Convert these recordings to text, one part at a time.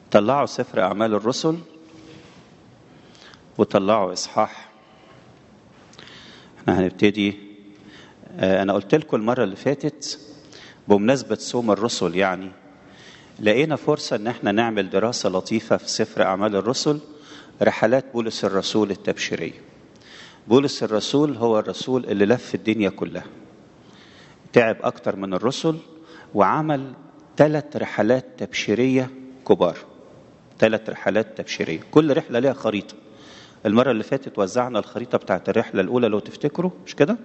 طلعوا سفر أعمال الرسل وطلعوا إصحاح. احنا هنبتدي. أنا قلت لكم المرة اللي فاتت بمناسبة صوم الرسل، يعني لقينا فرصة ان احنا نعمل دراسة لطيفة في سفر أعمال الرسل، رحلات بولس الرسول التبشيرية. بولس الرسول هو الرسول اللي لف الدنيا كلها، تعب أكتر من الرسل وعمل 3 رحلات تبشيرية كبار. 3 رحلات تبشيرية، كل رحلة لها خريطة. المرة اللي فاتت وزعنا الخريطة بتاعت الرحلة الأولى لو تفتكروا، مش كده؟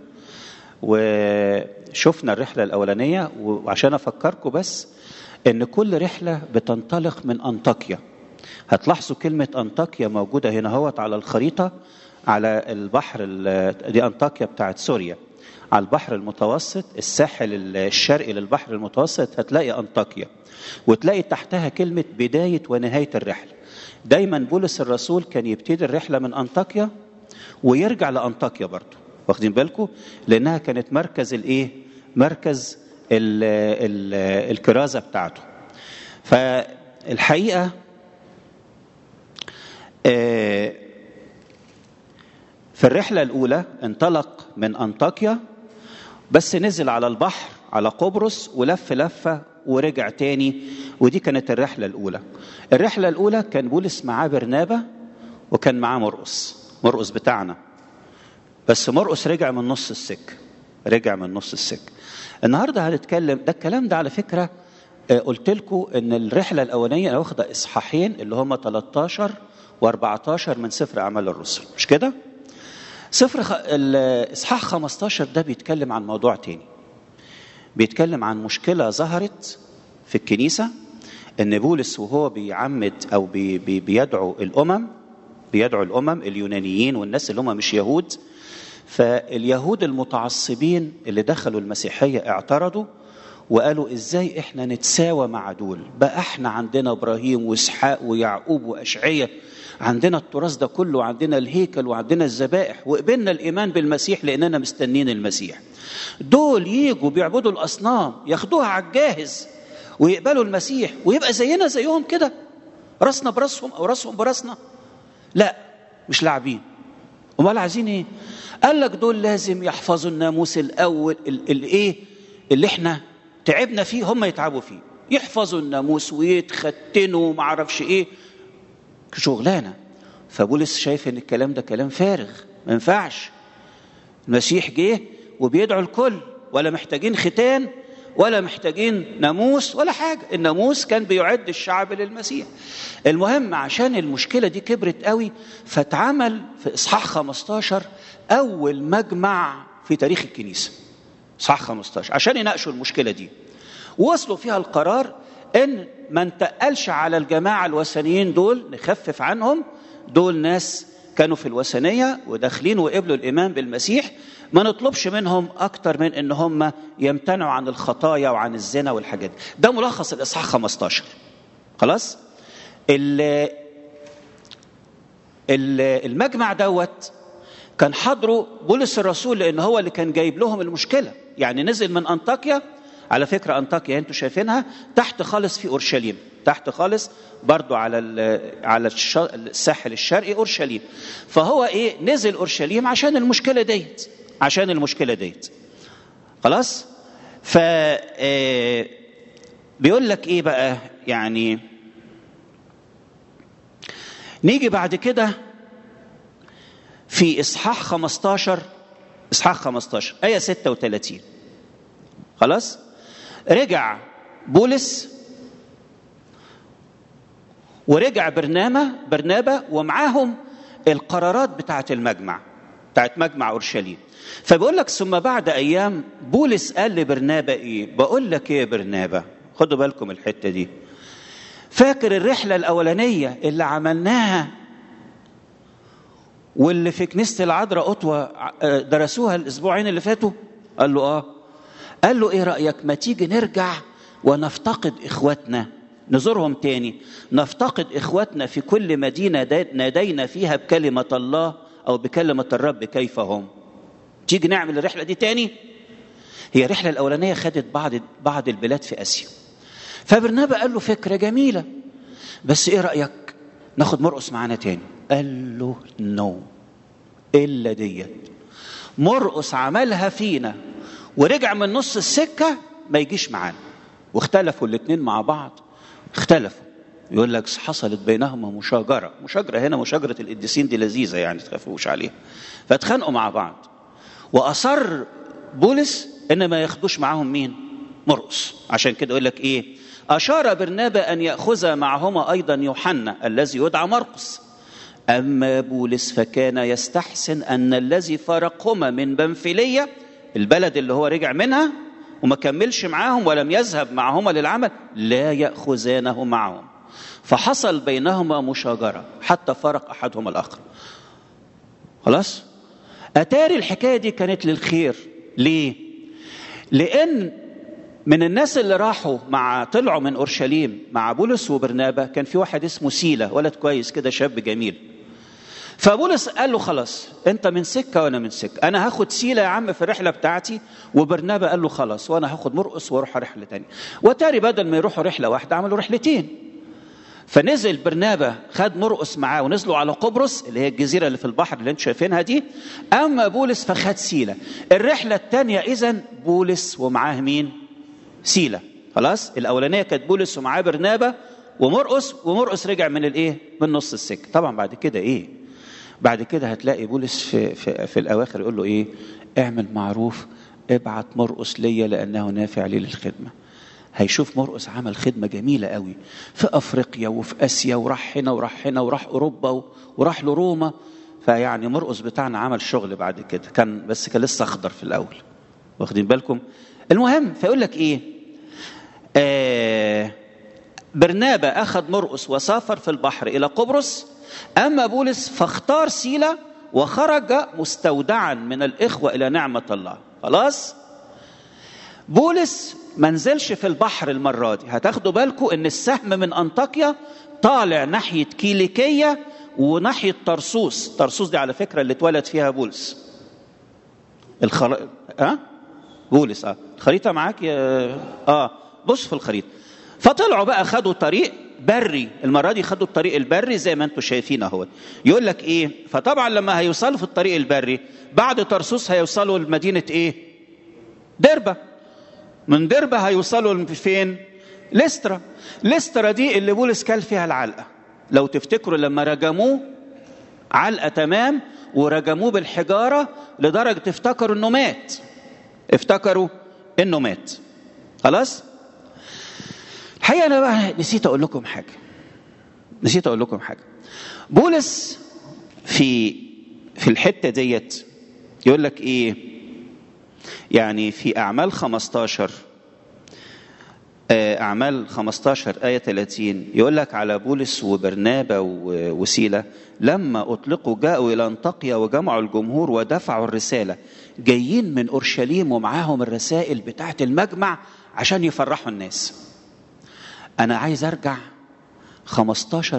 وشفنا الرحلة الأولانية، وعشان أفكركم بس إن كل رحلة بتنطلق من أنطاكيا. هتلاحظوا كلمة أنطاكيا موجودة هنا هوت على الخريطة، على البحر. دي أنطاكيا بتاعت سوريا، على البحر المتوسط، الساحل الشرقي للبحر المتوسط هتلاقي أنطاكيا، وتلاقي تحتها كلمة بداية ونهاية الرحلة. دايما بولس الرسول كان يبتدي الرحلة من أنطاكيا ويرجع لأنطاكيا برضو، واخدين بالكم؟ لأنها كانت مركز مركز الكرازة بتاعته. فالحقيقة في الرحلة الأولى انطلق من أنطاكيا، بس نزل على البحر على قبرص ولف لفة ورجع تاني، ودي كانت الرحلة الأولى. الرحلة الأولى كان بولس معاه برنابا وكان معاه مرقس بتاعنا، بس مرقس رجع من نص السكة. النهاردة هنتكلم ده الكلام ده على فكرة. قلت لكم ان الرحلة الأولانية واخدة إصحاحين اللي هم 13 و14 من سفر أعمال الرسل، مش كده؟ إصحاح 15 ده بيتكلم عن موضوع تاني، بيتكلم عن مشكلة ظهرت في الكنيسة، ان بولس وهو بيعمد او بيدعو الأمم اليونانيين والناس اللي هم مش يهود. فاليهود المتعصبين اللي دخلوا المسيحية اعترضوا وقالوا ازاي احنا نتساوى مع دول؟ بقى احنا عندنا ابراهيم واسحاق ويعقوب واشعياء، عندنا التراث ده كله، وعندنا الهيكل وعندنا الذبائح، وقبلنا الايمان بالمسيح لاننا مستنين المسيح. دول ييجوا بيعبدوا الاصنام ياخدوها على الجاهز ويقبلوا المسيح ويبقى زينا زيهم كده، راسنا براسهم او راسهم براسنا؟ لا، مش لاعبين. امال عايزين ايه؟ قال لك دول لازم يحفظوا الناموس الاول، اللي احنا تعبنا فيه هم يتعبوا فيه، يحفظوا الناموس ويتختنوا وما اعرفش ايه، شغلانه. فبولس شايف ان الكلام ده كلام فارغ، ما ينفعش. المسيح جه وبيدعو الكل، ولا محتاجين ختان ولا محتاجين ناموس ولا حاجه. الناموس كان بيعد الشعب للمسيح. المهم عشان المشكله دي كبرت قوي، فاتعمل في اصحاح 15 اول مجمع في تاريخ الكنيسه، اصحاح 15، عشان يناقشوا المشكله دي. ووصلوا فيها القرار ان ما نتقلش على الجماعه الوثنيين دول، نخفف عنهم. دول ناس كانوا في الوثنيه وداخلين وقبلوا الايمان بالمسيح، ما نطلبش منهم اكتر من ان هم يمتنعوا عن الخطايا وعن الزنا والحاجات. ده ملخص الاصحاح 15. خلاص. المجمع دوت كان حضره بولس الرسول، لان هو اللي كان جايب لهم المشكله. يعني نزل من انطاكيا، على فكره انطاكيا انتوا شايفينها تحت خالص في اورشليم، تحت خالص برضو على الساحل الشرقي اورشليم. فهو نزل اورشليم عشان المشكله ديت، خلاص. ف بيقول لك ايه بقى؟ يعني نيجي بعد كده في اصحاح 15 آية 36. خلاص. رجع بولس ورجع برنابا ومعاهم القرارات بتاعت مجمع أورشليم. فبيقول لك ثم بعد أيام بولس قال لبرنابا بقول لك يا برنابا، خدوا بالكم الحتة دي، فاكر الرحلة الأولانية اللي عملناها واللي في كنيسة العذراء قطوة درسوها الأسبوعين اللي فاتوا؟ قال له قال له ايه رأيك ما تيجي نرجع ونفتقد إخواتنا، نزورهم تاني، نفتقد إخواتنا في كل مدينة نادينا فيها بكلمة الله أو بكلمة الرب كيف هم. تيجي نعمل الرحلة دي تاني. هي الرحلة الأولانية خدت بعض البلاد في آسيا. فبرنابا قال له فكرة جميلة، بس ايه رأيك ناخد مرقس معانا تاني؟ قال له نو، الا ديت مرقس عملها فينا ورجع من نص السكة ما يجيش معانا. واختلفوا الاتنين مع بعض، اختلفوا. يقول لك حصلت بينهما مشاجرة هنا، مشاجرة القديسين دي لذيذة يعني تخافوش عليها. فاتخانقوا مع بعض، وأصر بولس إن ما ياخدوش معاهم مين؟ مرقس. عشان كده يقول لك إيه؟ أشار برنابا أن يأخذ معهما أيضا يوحنا الذي يدعى مرقس. أما بولس فكان يستحسن أن الذي فارقهما من بنفلية، البلد اللي هو رجع منها وما كملش معاهم ولم يذهب معهما للعمل، لا يأخذانه معهم. فحصل بينهما مشاجرة حتى فرق أحدهما الآخر. خلاص؟ أتاري الحكاية دي كانت للخير. ليه؟ لأن من الناس اللي راحوا طلعوا من أورشليم مع بولس وبرنابا كان في واحد اسمه سيلة، ولد كويس كده، شاب جميل. فبولس قال له خلاص انت من سكة وانا من سكة، انا هاخد سيلة يا عم في الرحلة بتاعتي. وبرنابا قال له خلاص وانا هاخد مرقس واروح رحلة تانية. وتاري بدل ما يروحوا رحلة واحدة عملوا رحلتين. فنزل برنابا خد مرقس معاه ونزلوا على قبرص اللي هي الجزيرة اللي في البحر اللي انتم شايفينها دي. اما بولس فخد سيلة. الرحلة التانية اذن بولس ومعاه مين؟ سيلة. خلاص؟ الاولانية كانت بولس ومعاه برنابا ومرقس رجع من الايه؟ من نص السكة. طبعا بعد كده ايه؟ بعد كده هتلاقي بولس في الأواخر يقول له إيه؟ اعمل معروف، ابعت مرقس ليا لأنه نافع لي للخدمة. هيشوف مرقس عمل خدمة جميلة قوي في أفريقيا وفي آسيا، وراح هنا وراح هنا وراح أوروبا وراح لروما. فيعني مرقس بتاعنا عمل شغل بعد كده، كان لسه أخضر في الأول، واخدين بالكم؟ المهم فيقول لك إيه؟ برنابا أخذ مرقس وسافر في البحر إلى قبرص. أما بولس فاختار سيلة وخرج مستودعا من الإخوة إلى نعمة الله. خلاص؟ بولس منزلش في البحر المرة دي. هتاخدوا بالكم إن السهم من أنطاكيا طالع ناحية كيليكية وناحية طرسوس. طرسوس دي على فكرة اللي اتولد فيها بولس. بولس الخريطة معاك يا بص في الخريطة. فطلعوا بقى خدوا طريق بري. المرة دي خدوا الطريق البري زي ما انتم شايفين اهو. يقول لك ايه؟ فطبعا لما هيوصلوا في الطريق البري بعد طرسوس هيوصلوا لمدينة ايه؟ دربة. من دربة هيوصلوا فين؟ لسترا. لسترا دي اللي بولس كل فيها العلقة. لو تفتكروا لما رجموه علقة تمام ورجموه بالحجارة لدرجة افتكروا انه مات. خلاص؟ الحقيقة أنا بقى نسيت أقول لكم حاجة. بولس في الحتة ديت يقول لك إيه؟ يعني في أعمال 15 آية 30 يقول لك على بولس وبرنابا وسيلة لما أطلقوا جاءوا إلى أنطاكيا وجمعوا الجمهور ودفعوا الرسالة. جايين من أورشليم ومعاهم الرسائل بتاعة المجمع عشان يفرحوا الناس. أنا عايز أرجع 15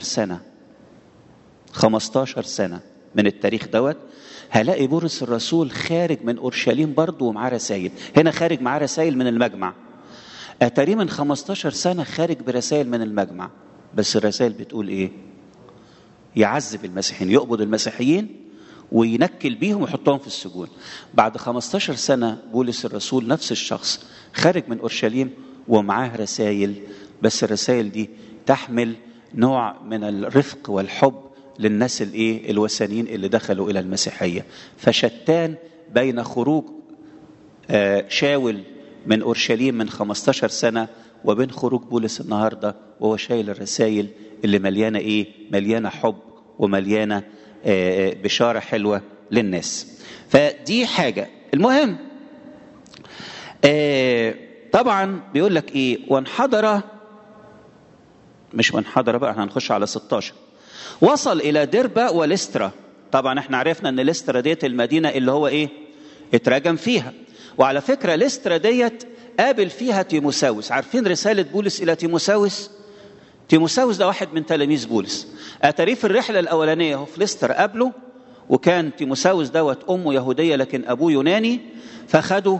سنة من التاريخ دوت. هلاقي بولس الرسول خارج من أورشليم برضو ومعاه رسائل. هنا خارج معاه رسائل من المجمع. أتاري من 15 سنة خارج برسائل من المجمع. بس الرسائل بتقول إيه؟ يعذب المسيحيين، يقبض المسيحيين وينكل بيهم ويحطهم في السجون. بعد 15 سنة بولس الرسول نفس الشخص خارج من أورشليم ومعاه رسائل. بس الرسائل دي تحمل نوع من الرفق والحب للناس الوثنيين اللي دخلوا إلى المسيحية. فشتان بين خروج شاول من أورشليم من 15 سنة وبين خروج بولس النهاردة وهو شايل الرسائل اللي مليانة مليانة حب ومليانة بشارة حلوة للناس. فدي حاجة. المهم طبعا بيقول لك مش وانحدر بقى، احنا هنخش على 16. وصل إلى دربة ولسترا. طبعا احنا عرفنا ان لسترا ديت المدينة اللي هو اترجم فيها. وعلى فكرة لسترا ديت قابل فيها تيموساوس. عارفين رسالة بولس إلى تيموساوس؟ تيموساوس ده واحد من تلاميذ بولس. أتاري في الرحلة الأولانية هو في لسترا قابله، وكان تيموساوس دوت أمه يهودية لكن أبوه يوناني، فخده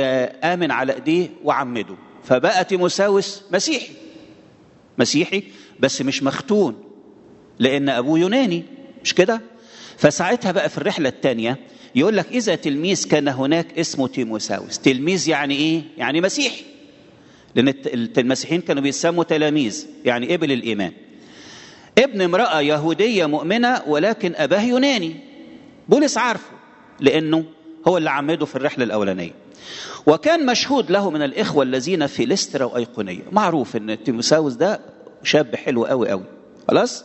وآمن على إيديه وعمده، فبقى تيموساوس مسيحي. بس مش مختون لأن أبوه يوناني، مش كده؟ فساعتها بقى في الرحلة الثانية يقول لك إذا تلميذ كان هناك اسمه تيموساوس. تلميذ يعني إيه؟ يعني مسيحي، لأن المسيحيين كانوا بيسموا تلاميذ، يعني قبل الإيمان. ابن امرأة يهودية مؤمنة ولكن أباه يوناني. بولس عارفه لأنه هو اللي عمده في الرحلة الأولانية، وكان مشهود له من الإخوة الذين في لسترا وأيقونية. معروف أن تيموساوس ده شاب حلو قوي قوي، خلاص.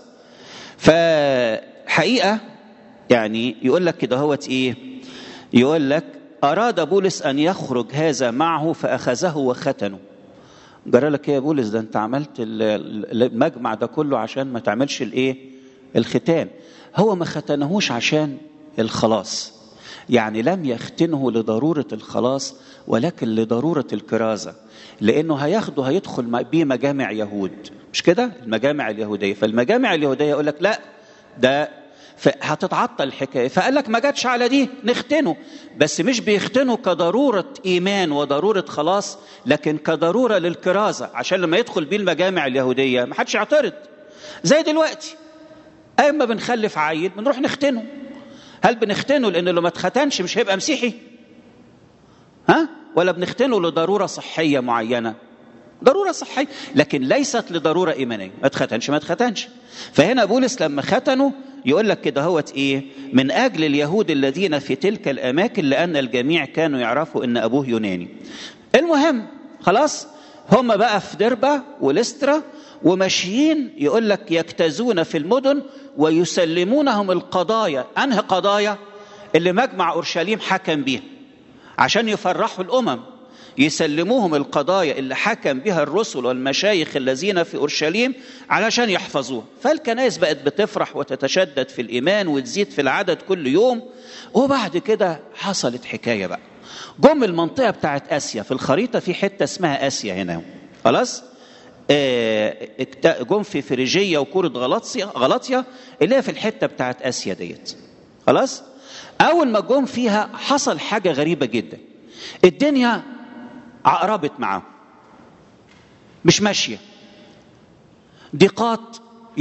فحقيقة يعني يقول لك كده هوت إيه، يقول لك أراد بولس أن يخرج هذا معه فأخذه وختنه. جرى لك إيه يا بولس؟ ده أنت عملت المجمع ده كله عشان ما تعملش الإيه؟ الختان. هو ما ختنهوش عشان الخلاص، يعني لم يختنه لضرورة الخلاص ولكن لضرورة الكرازة، لأنه هياخده هيدخل بيه مجامع يهود، مش كده؟ المجامع اليهودية. فالمجامع اليهودية يقول لك لا ده هتتعطل الحكاية، فقال لك ما جاتش على دي نختنه، بس مش بيختنه كضرورة إيمان وضرورة خلاص، لكن كضرورة للكرازة، عشان لما يدخل بيه المجامع اليهودية ما حدش يعترض. زي دلوقتي أما بنخلف عيل بنروح نختنه. هل بنختنه لأنه لو ما اتختنش مش هيبقى مسيحي؟ ولا بنختنه لضرورة صحية معينة؟ ضرورة صحية، لكن ليست لضرورة إيمانية. ما اتختنش. فهنا بولس لما ختنه يقول لك كده هوت إيه؟ من أجل اليهود الذين في تلك الأماكن، لأن الجميع كانوا يعرفوا أن أبوه يوناني. المهم خلاص، هم بقى في دربة ولسترا وماشيين، يقول لك يجتازون في المدن ويسلمونهم القضايا. أنهي قضايا؟ اللي مجمع أورشليم حكم بيها عشان يفرحوا الأمم. يسلموهم القضايا اللي حكم بها الرسل والمشايخ الذين في أورشليم علشان يحفظوها. فالكنائس بقت بتفرح وتتشدد في الإيمان وتزيد في العدد كل يوم. وبعد كده حصلت حكاية بقى، جم المنطقة بتاعت آسيا. في الخريطة في حتة اسمها آسيا هنا، خلاص. جم في فريجية وكورة غلاطيا اللي هي في الحتة بتاعت آسيا ديت، خلاص. أول ما جم فيها حصل حاجة غريبة جدا، الدنيا عقربت معاه، مش ماشية، ضيقات.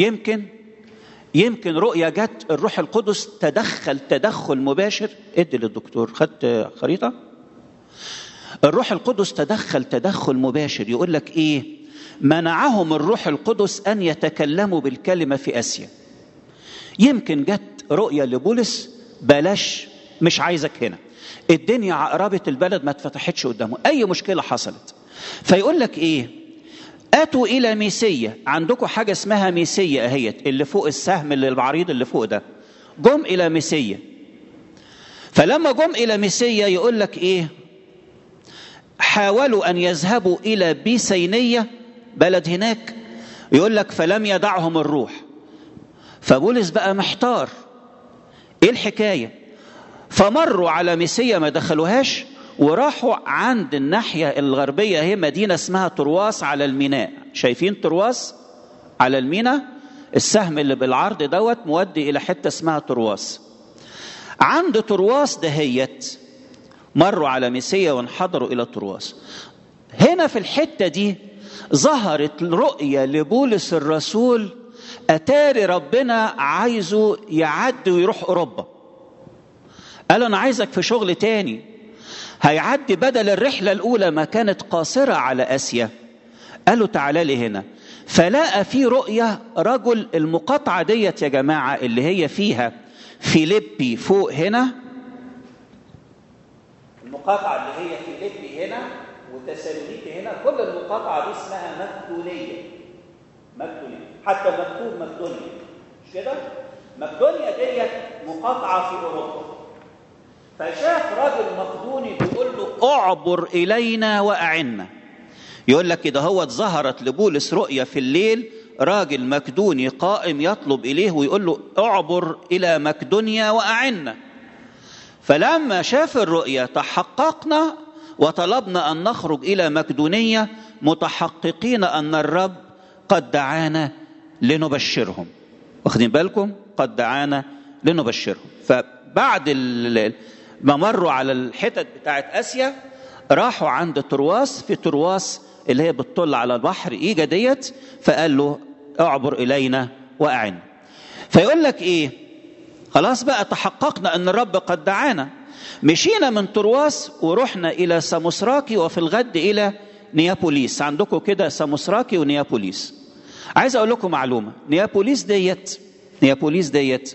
يمكن رؤية جت، الروح القدس تدخل مباشر. ادي للدكتور، خدت خريطة. الروح القدس تدخل مباشر. يقول لك ايه؟ منعهم الروح القدس ان يتكلموا بالكلمة في آسيا. يمكن جت رؤية لبولس، بلاش، مش عايزك هنا. الدنيا عقربت، البلد ما اتفتحتش قدامه، اي مشكلة حصلت. فيقول لك ايه؟ اتوا الى ميسية. عندكم حاجة اسمها ميسية اهيت، اللي فوق السهم اللي العريض اللي فوق ده. جم الى ميسية. فلما جم الى ميسية يقول لك ايه؟ حاولوا ان يذهبوا الى بيسينية، بلد هناك. يقول لك فلم يدعهم الروح. فبولس بقى محتار، ايه الحكاية؟ فمروا على ميسية ما دخلوهاش، وراحوا عند الناحية الغربية، هي مدينة اسمها ترواس على الميناء. شايفين ترواس على الميناء؟ السهم اللي بالعرض دوت مودي إلى حتة اسمها ترواس. عند ترواس دهيت مروا على ميسية وانحدروا إلى ترواس. هنا في الحتة دي ظهرت رؤية لبولس الرسول، أتاري ربنا عايزه يعدي ويروح أوروبا. قال أنا عايزك في شغل تاني. هيعدي بدل الرحلة الأولى ما كانت قاصرة على آسيا، قالوا تعالى لي هنا. فلقى في رؤية رجل، المقاطعة ديت يا جماعة اللي هي فيها فيليبي فوق هنا، المقاطعة اللي هي فيليبي هنا وتسالونيكي هنا، كل المقاطعة دي اسمها مقدونية. حتى مكتوب مقدونيا، مش كده؟ مقدونيا ديت مقاطعة في أوروبا. فشاف راجل مقدوني بيقول له اعبر إلينا وأعنا. يقول لك كده هو ظهرت لبولس رؤية في الليل، راجل مقدوني قائم يطلب إليه ويقول له اعبر إلى مقدونيا وأعنا. فلما شاف الرؤية تحققنا وطلبنا أن نخرج إلى مقدونية، متحققين أن الرب قد دعانا لنبشرهم. واخدين بالكم؟ قد دعانا لنبشرهم. فبعد ما مروا على الحتت بتاعت آسيا راحوا عند ترواس. في ترواس اللي هي بتطل على البحر إيجا ديت، فقال له اعبر إلينا وأعنا. فيقول لك إيه؟ خلاص بقى تحققنا أن الرب قد دعانا، مشينا من ترواس ورحنا إلى ساموسراكي وفي الغد إلى نيابوليس. عندكم كده ساموسراكي ونيابوليس. عايز أقول لكم معلومة، نيابوليس ديت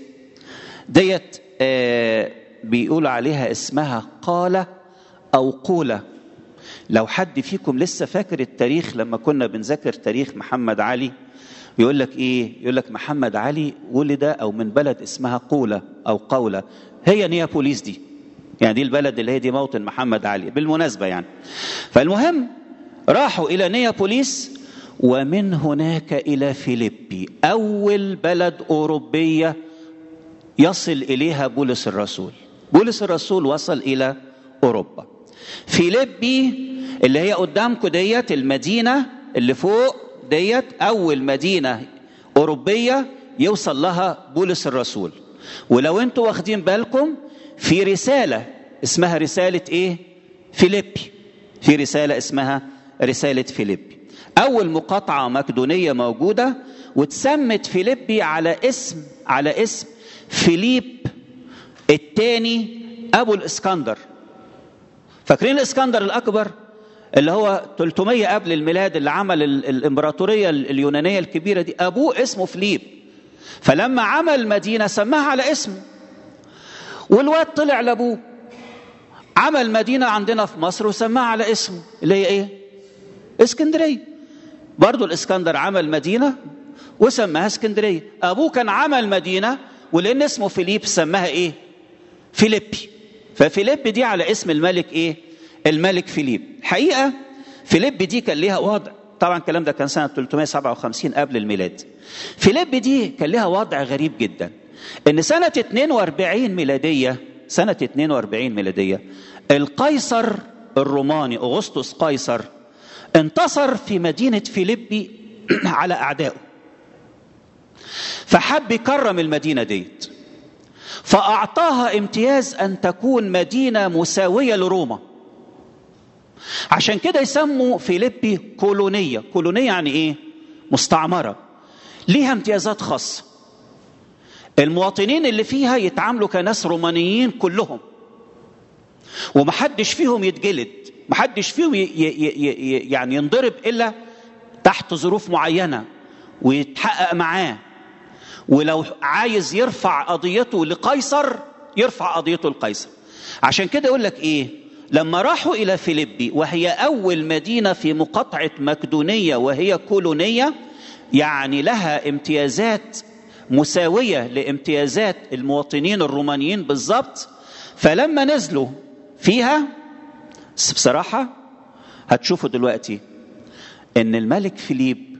بيقول عليها اسمها قالة أو قولة. لو حد فيكم لسه فاكر التاريخ لما كنا بنذاكر تاريخ محمد علي، يقول لك إيه؟ يقول لك محمد علي ولد أو من بلد اسمها قولة أو قولة، هي نيابوليس دي، يعني دي البلد اللي هي دي موطن محمد علي بالمناسبة يعني. فالمهم راحوا إلى نيابوليس ومن هناك إلى فيليبي، أول بلد أوروبية يصل إليها بولس الرسول. بولس الرسول وصل إلى أوروبا. فيليبي اللي هي قدامكم ديت المدينة اللي فوق ديت أول مدينة أوروبية يوصل لها بولس الرسول. ولو أنتوا واخدين بالكم في رسالة اسمها رسالة إيه؟ فيليبي. في رسالة اسمها رسالة فيليبي، أول مقاطعة مقدونية موجودة، وتسمت فيليبي على اسم فيليب الثاني أبو الإسكندر. فاكرين الإسكندر الأكبر اللي هو 300 قبل الميلاد اللي عمل الإمبراطورية اليونانية الكبيرة دي؟ أبوه اسمه فيليب، فلما عمل مدينة سماها على اسمه، والواد طلع لأبوه عمل مدينة عندنا في مصر وسماها على اسمه اللي هي إيه؟ اسكندرية. برضو الإسكندر عمل مدينة وسماها اسكندرية. أبوه كان عمل مدينة ولأن اسمه فيليب سماها إيه؟ فيليبي. ففيليب دي على اسم الملك إيه؟ الملك فيليب. الحقيقة فيليب دي كان لها وضع، طبعا الكلام ده كان سنة 357 قبل الميلاد. فيليب دي كان لها وضع غريب جدا، إن سنة 42 ميلادية القيصر الروماني أغسطس قيصر انتصر في مدينة فيليبي على أعدائه، فحب يكرم المدينة ديت، فأعطاها امتياز أن تكون مدينة مساوية لروما. عشان كده يسموا فيليبي كولونية. كولونية يعني إيه؟ مستعمرة، ليها امتيازات خاصة. المواطنين اللي فيها يتعاملوا كناس رومانيين كلهم، ومحدش فيهم يتجلد، محدش فيهم يعني ينضرب إلا تحت ظروف معينة ويتحقق معاه. ولو عايز يرفع قضيته لقيصر يرفع قضيته لقيصر. عشان كده يقول لك إيه؟ لما راحوا إلى فيليبي وهي أول مدينة في مقاطعة مقدونية وهي كولونية، يعني لها امتيازات مساوية لامتيازات المواطنين الرومانيين بالضبط. فلما نزلوا فيها بصراحة هتشوفوا دلوقتي ان الملك فيليب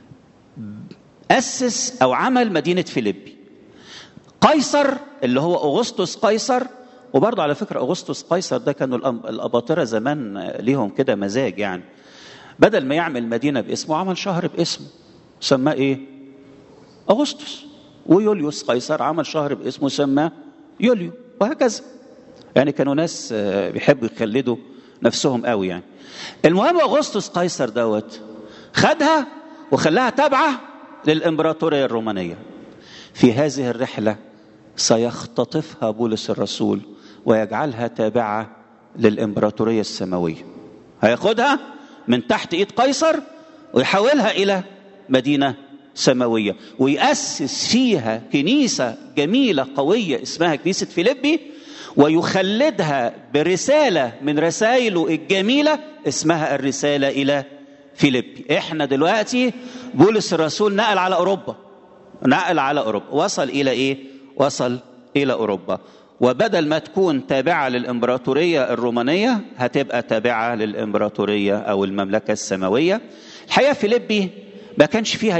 أسس أو عمل مدينة فيليبي. قيصر اللي هو أغسطس قيصر، وبرضه على فكرة أغسطس قيصر ده كانوا الأباطرة زمان ليهم كده مزاج، يعني بدل ما يعمل مدينة باسمه عمل شهر باسمه سماه إيه؟ أغسطس. ويوليوس قيصر عمل شهر باسمه سماه يوليو، وهكذا. يعني كانوا ناس بيحبوا يخلدوا نفسهم قوي يعني. المهم أغسطس قيصر دوت خدها وخلاها تابعة للإمبراطورية الرومانية. في هذه الرحلة سيختطفها بولس الرسول ويجعلها تابعة للإمبراطورية السماوية. هياخدها من تحت إيد قيصر ويحولها إلى مدينة سماوية، ويأسس فيها كنيسة جميلة قوية اسمها كنيسة فيليبي، ويخلدها برسالة من رسائله الجميلة اسمها الرسالة إلى فيليبي. احنا دلوقتي بولس الرسول نقل على أوروبا، وصل إلى إيه؟ وصل إلى أوروبا. وبدل ما تكون تابعة للإمبراطورية الرومانية هتبقى تابعة للإمبراطورية أو المملكة السماوية. الحقيقة فيليبي ما كانش فيها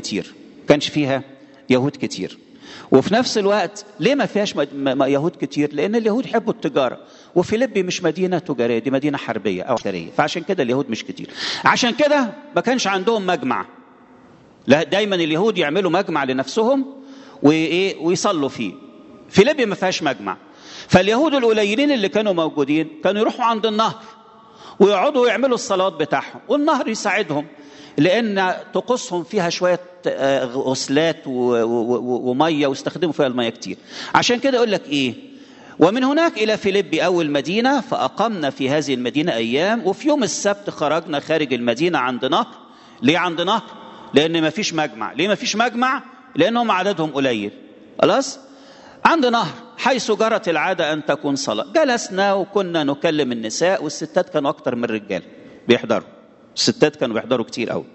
يهود كتير، وفي نفس الوقت ليه ما فيهاش يهود كتير؟ لأن اليهود يحبوا التجارة، وفيليبي مش مدينة تجارية، دي مدينة حربية أو عسكرية، فعشان كده اليهود مش كتير. عشان كده ما كانش عندهم مجمع، لا دايما اليهود يعملوا مجمع لنفسهم ويصلوا فيه. فيليبي ما فيهاش مجمع، فاليهود القليلين اللي كانوا موجودين كانوا يروحوا عند النهر ويقعدوا يعملوا الصلوات بتاعهم، والنهر يساعدهم لأن طقوسهم فيها شوية غسلات ومية واستخدموا فيها المية كتير. عشان كده يقول لك إيه، ومن هناك إلى فيلبي أول مدينة، فأقمنا في هذه المدينة أيام، وفي يوم السبت خرجنا خارج المدينة عند نهر. ليه عند نهر؟ لأن ما فيش مجمع. ليه ما فيش مجمع؟ لأنهم عددهم قليل. خلاص؟ عند نهر حيث جرت العادة أن تكون صلاة. جلسنا وكنا نكلم النساء، والستات كانوا أكتر من الرجال بيحضروا. الستات كانوا بيحضروا كتير قوي.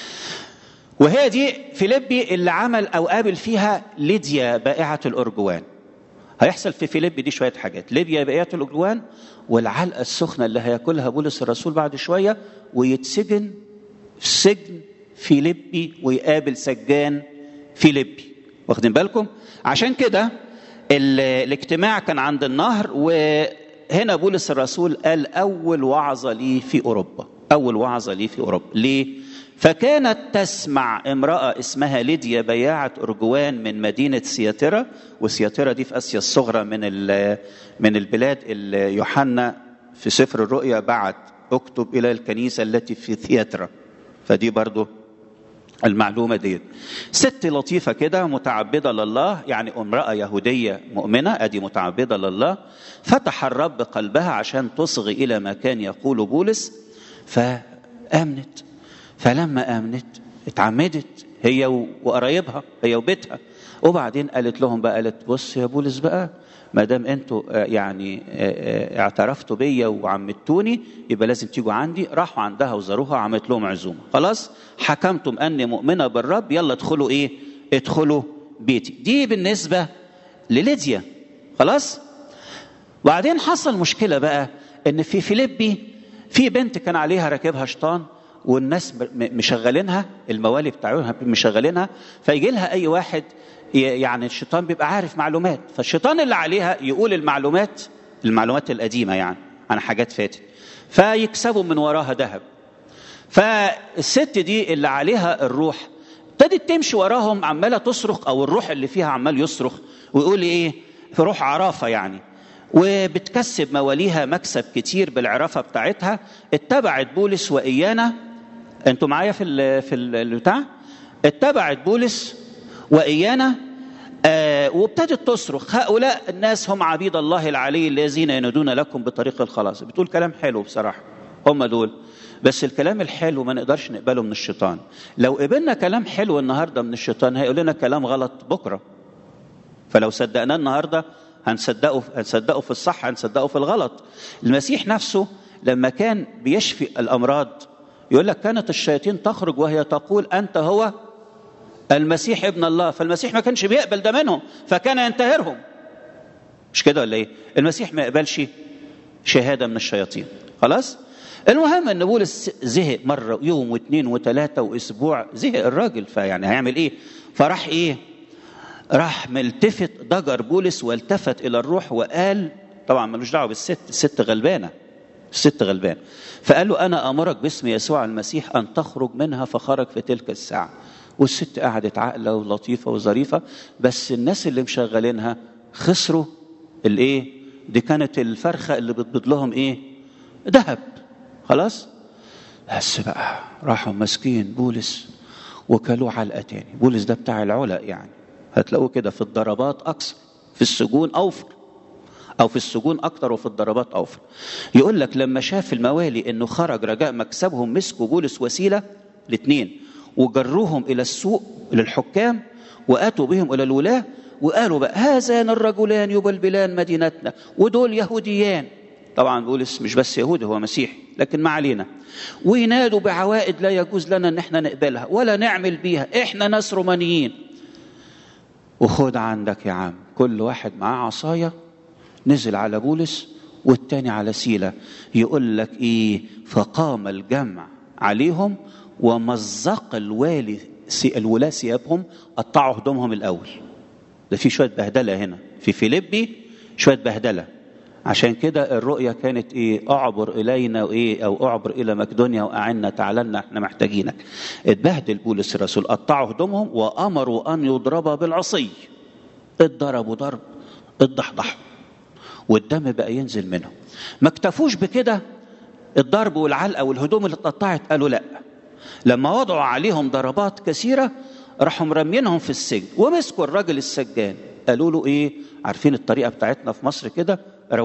وهي دي فيلبي اللي عمل أو قابل فيها ليديا بائعة الأرجوان. هيحصل في فيلبي دي شوية حاجات، ليديا بائعة الأرجوان والعلقة السخنة اللي هياكلها بولس الرسول بعد شوية، ويتسجن في سجن فيلبي ويقابل سجان فيلبي. واخدين بالكم؟ عشان كده الاجتماع كان عند النهر. وهنا بولس الرسول قال أول وعظة لي في أوروبا. أول وعظة لي في أوروبا. ليه؟ فكانت تسمع امرأة اسمها ليديا بياعة أرجوان من مدينة سياترا، وسياترا دي في آسيا الصغرى من البلاد اللي يوحنا في سفر الرؤيا بعت اكتب إلى الكنيسة التي في ثياترا. فدي برضو المعلومة دي. ست لطيفة كده متعبدة لله، يعني امرأة يهودية مؤمنة، ادي متعبدة لله. فتح الرب قلبها عشان تصغي إلى ما كان يقول بولس، فآمنت. فلما آمنت اتعمدت هي وقرايبها، هي وبيتها. وبعدين قالت لهم بقى، قالت بص يا بولس بقى، ما دام انتوا يعني اعترفتوا بيا وعمدتوني، يبقى لازم تيجوا عندي. راحوا عندها وزاروها وعملت لهم عزومه. خلاص حكمتم اني مؤمنه بالرب، يلا ادخلوا ايه؟ ادخلوا بيتي. دي بالنسبه لليديا. خلاص. وبعدين حصل مشكله بقى، ان في فيلبي في بنت كان عليها راكبها شيطان، والناس مشغلينها، الموالي بتاعوها مشغلينها، فيجي لها اي واحد، يعني الشيطان بيبقى عارف معلومات، فالشيطان اللي عليها يقول المعلومات القديمة يعني عن حاجات فاتت، فيكسبوا من وراها ذهب. فالست دي اللي عليها الروح ابتدت تمشي وراهم عمالة تصرخ، او الروح اللي فيها عمال يصرخ ويقول ايه، في روح عرافة يعني، وبتكسب مواليها مكسب كتير بالعرافة بتاعتها. اتبعت بولس وإيانا. انتوا معايا في البتاع؟ اتبعت بولس وإيانا وابتدت تصرخ، هؤلاء الناس هم عبيد الله العلي الذين ينادون لكم بطريق الخلاص. بتقول كلام حلو بصراحة، هم دول. بس الكلام الحلو ما نقدرش نقبله من الشيطان. لو قبلنا كلام حلو النهاردة من الشيطان، هيقول لنا كلام غلط بكرة. فلو صدقناه النهاردة هنصدقه في الصح، هنصدقه في الغلط. المسيح نفسه لما كان بيشفي الأمراض يقول لك كانت الشياطين تخرج وهي تقول أنت هو المسيح ابن الله. فالمسيح ما كانش بيقبل ده منهم، فكان ينتهرهم. مش كده ولا ايه؟ المسيح ما يقبلش شهادة من الشياطين. خلاص. المهم ان بولس زهق مرة، يوم واثنين وثلاثة واسبوع، زهق الراجل. فيعني هيعمل ايه؟ فراح ايه؟ راح ملتفت، ضجر بولس والتفت الى الروح وقال، طبعا ملوش دعوه بالست، الست غلبانه، فقال له انا امرك باسم يسوع المسيح ان تخرج منها. فخرج في تلك الساعه. والست قعدت عاقله ولطيفه وظريفه، بس الناس اللي مشغلينها خسروا الايه؟ دي كانت الفرخه اللي بتبيض لهم ايه؟ ذهب. خلاص. بس بقى راحوا مسكين بولس وكلوه علقه تاني. بولس ده بتاع العلق يعني، هتلاقوه كده في الضربات أكثر، في السجون أوفر، أو في السجون أكثر وفي الضربات أوفر. يقول لك لما شاف الموالي إنه خرج رجاء مكسبهم، مسكوا بولس وسيلة الاثنين وجروهم إلى السوق للحكام، وآتوا بهم إلى الولاة، وقالوا بقى هذان الرجلان يبلبلان مدينتنا، ودول يهوديان. طبعا بولس مش بس يهودي، هو مسيحي، لكن ما علينا. وينادوا بعوائد لا يجوز لنا إن احنا نقبلها ولا نعمل بيها، احنا ناس رومانيين. وخد عندك يا عم، كل واحد معاه عصاية، نزل على بولس والتاني على سيلة. يقول لك ايه؟ فقام الجمع عليهم ومزق الولاة ثيابهم، قطعوا هدومهم الأول. ده في شوية بهدلة هنا في فيلبي، شوية بهدلة. عشان كده الرؤية كانت ايه؟ اعبر الينا وايه، او اعبر الى مقدونيا واعنا، تعالنا احنا محتاجينك. اتبهدل بولس الرسول، قطعوا هدومهم وامروا ان يضربا بالعصي. اتضربوا ضرب، اتضحضحوا، والدم بقى ينزل منهم. ما اكتفوش بكده الضرب والعلقه والهدوم اللي اتقطعت، قالوا لا، لما وضعوا عليهم ضربات كثيرة راحوا مرمينهم في السجن، ومسكوا الراجل السجان قالوا له ايه؟ عارفين الطريقة بتاعتنا في مصر كده،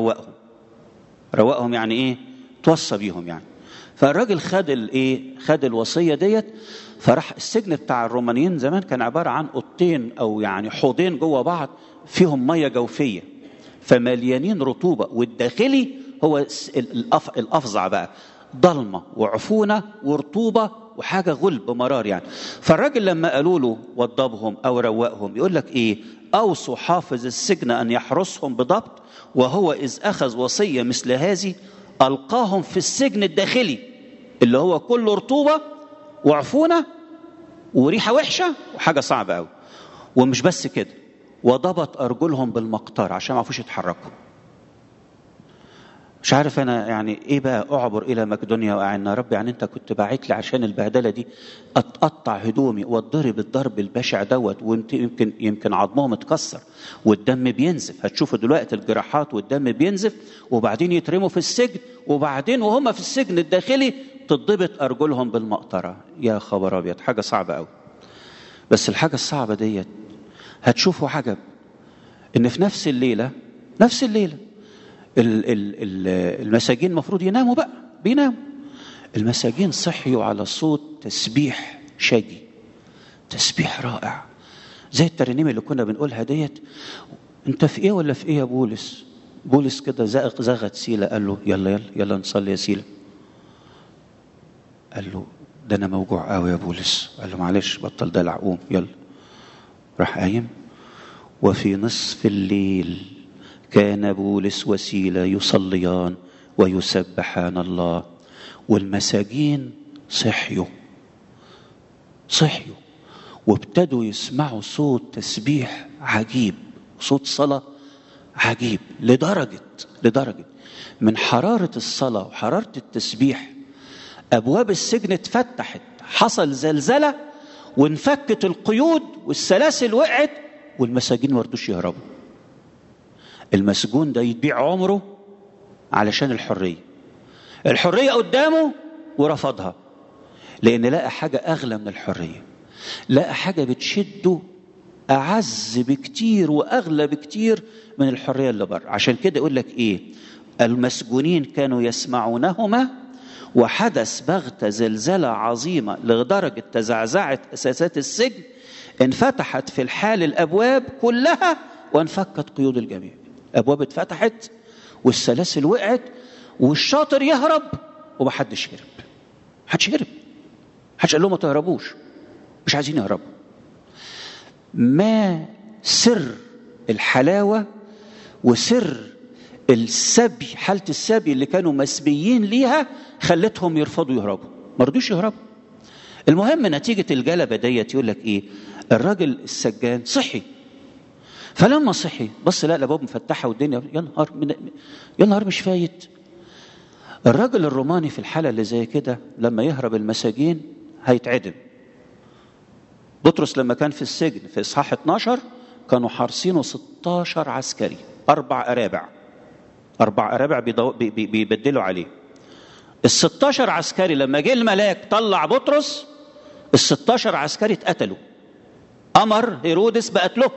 روقهم يعني ايه؟ توصى بيهم يعني. فالراجل خد الوصية ديت، فراح السجن بتاع الرومانيين زمان كان عبارة عن اوضتين او يعني حوضين جوه بعض فيهم مية جوفية فمليانين رطوبة، والداخلي هو الافظع بقى، ضلمة وعفونة ورطوبة وحاجة غلب مرار يعني. فالراجل لما قالوا له وضبهم او روقهم يقول لك ايه؟ اوصوا حافظ السجن ان يحرسهم بضبط، وهو اذ اخذ وصية مثل هذه القاهم في السجن الداخلي اللي هو كله رطوبة وعفونة وريحة وحشة وحاجة صعبة قوي. ومش بس كده، وضبط أرجلهم بالمقطار عشان ما عرفوش يتحركوا. مش عارف أنا يعني إيه بقى أعبر إلى مقدونيا وأعنا رب، يعني أنت كنت باعت لي عشان البهدلة دي أتقطع هدومي وأتضرب الضرب البشع دوت، وأنت يمكن عظمهم اتكسر والدم بينزف، هتشوفوا دلوقتي الجراحات والدم بينزف، وبعدين يترموا في السجن، وبعدين وهم في السجن الداخلي تضبط أرجلهم بالمقطرة. يا خبر أبيض، حاجة صعبة أوي. بس الحاجة الصعبة ديت هتشوفوا عجب، إن في نفس الليلة المساجين المفروض يناموا بقى، بيناموا. المساجين صحيوا على صوت تسبيح شجي، تسبيح رائع زي الترنيمة اللي كنا بنقولها ديت. انت في ايه ولا في ايه يا بولس؟ بولس كده زغت سيلة، قال له يلا نصلي يا سيلة. قال له ده انا موجوع قوي يا بولس. قال له معلش بطل دلع، قوم يلا. راح قايم، وفي نصف الليل كان بولس وسيلة يصليان ويسبحان الله، والمساجين صحيوا وابتدوا يسمعوا صوت تسبيح عجيب، صوت صلاة عجيب، لدرجة من حرارة الصلاة وحرارة التسبيح أبواب السجن اتفتحت، حصل زلزلة وانفكت القيود والسلاسل وقعت، والمساجين ما رضوش يهربوا. المسجون ده يبيع عمره علشان الحرية قدامه ورفضها، لأن لقى حاجة أغلى من الحرية، لقى حاجة بتشده أعز بكتير وأغلى بكتير من الحرية اللي بره. عشان كده يقول لك إيه؟ المسجونين كانوا يسمعونهما، وحدث بغتة زلزلة عظيمة لدرجة تزعزعت أساسات السجن، انفتحت في الحال الأبواب كلها وانفكت قيود الجميع. أبواب اتفتحت والسلاسل وقعت، والشاطر يهرب ومحدش هرب. محدش قال لهم ما تهربوش، مش عايزين يهربوا. ما سر الحلاوة وسر السبي، حالة السبي اللي كانوا مسبيين ليها خلتهم يرفضوا يهربوا، ما رضوش يهربوا. المهم نتيجة الجلبة ديت يقول لك ايه؟ الراجل السجان صحي، فلما صحي بص لا الابواب مفتحة والدنيا يا نهار مش فايت. الراجل الروماني في الحالة اللي زي كده لما يهرب المساجين هيتعدم. بطرس لما كان في السجن في إصحاح 12 كانوا حارسينه 16 عسكري، 4 أرابع بيبدلوا عليه. 16 عسكري لما جه الملاك طلع بطرس، 16 عسكري اتقتلوا، أمر هيرودس بقتله.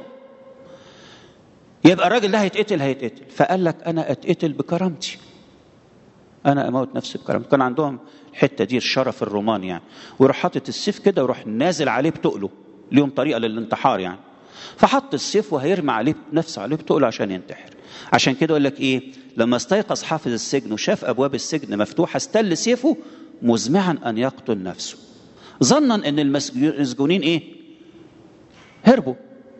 يبقى الراجل ده هيتقتل. فقال لك أنا أتقتل بكرامتي، أنا أموت نفسي بكرامتي. كان عندهم الحتة دي الشرف الروماني يعني، ويروح حاطط السيف كده ويروح نازل عليه بتقله، ليهم طريقة للانتحار يعني. فحط السيف وهيرمي عليه نفسه عليه بتقله عشان ينتحر. عشان كده يقول لك ايه؟ لما استيقظ حافظ السجن وشاف ابواب السجن مفتوحه استل سيفه مزمعا ان يقتل نفسه، ظنا ان المسجونين ايه؟ هربوا.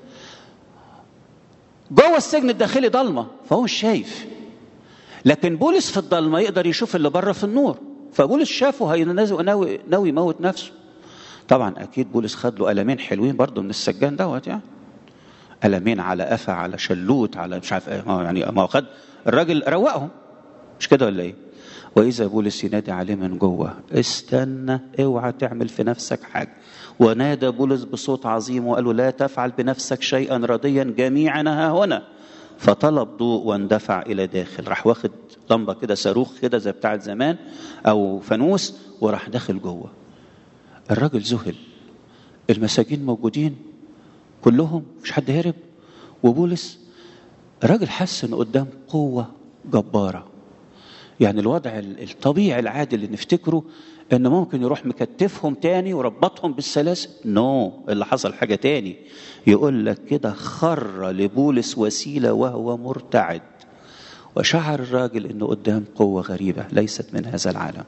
جوه السجن الداخلي ضلمه فهو مش شايف، لكن بولس في الضلمه يقدر يشوف اللي بره في النور. فبولس شافه ناوي يموت نفسه. طبعا اكيد بولس خد له قلمين حلوين برضه من السجان دوت يعني، قلمين على قفا على شلوت على مش عارف ايه، ما هو خد الراجل روقهم، مش كده ولا ايه؟ واذا بولس ينادي عليه من جوه استنى اوعى تعمل في نفسك حاجه. ونادى بولس بصوت عظيم وقال له لا تفعل بنفسك شيئا رديا، جميعنا ها هنا. فطلب ضوء واندفع الى داخل، راح واخد لمبه كده صاروخ كده زي بتاعه زمان او فانوس وراح داخل جوه. الراجل ذهل، المساجين موجودين كلهم، مش حد هرب، وبولس الراجل حس ان قدام قوة جبارة. يعني الوضع الطبيعي العادي اللي نفتكره ان ممكن يروح مكتفهم تاني وربطهم بالسلاسل، اللي حصل حاجة تاني. يقول لك كده خر لبولس وسيلة وهو مرتعد، وشعر الراجل انه قدام قوة غريبة ليست من هذا العالم،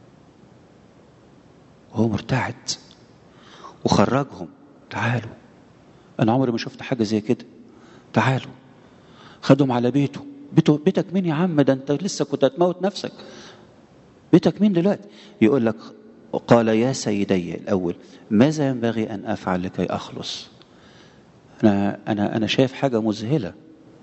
وهو مرتعد وخرجهم. تعالوا، انا عمري ما شفت حاجة زي كده، تعالوا. خدهم على بيته. بيتك مين يا عم؟ ده انت لسه كنت هتموت نفسك. بيتك مين دلوقتي؟ يقول لك قال يا سيدي الأول ماذا ينبغي أن أفعل لكي أخلص؟ أنا شايف حاجة مذهلة.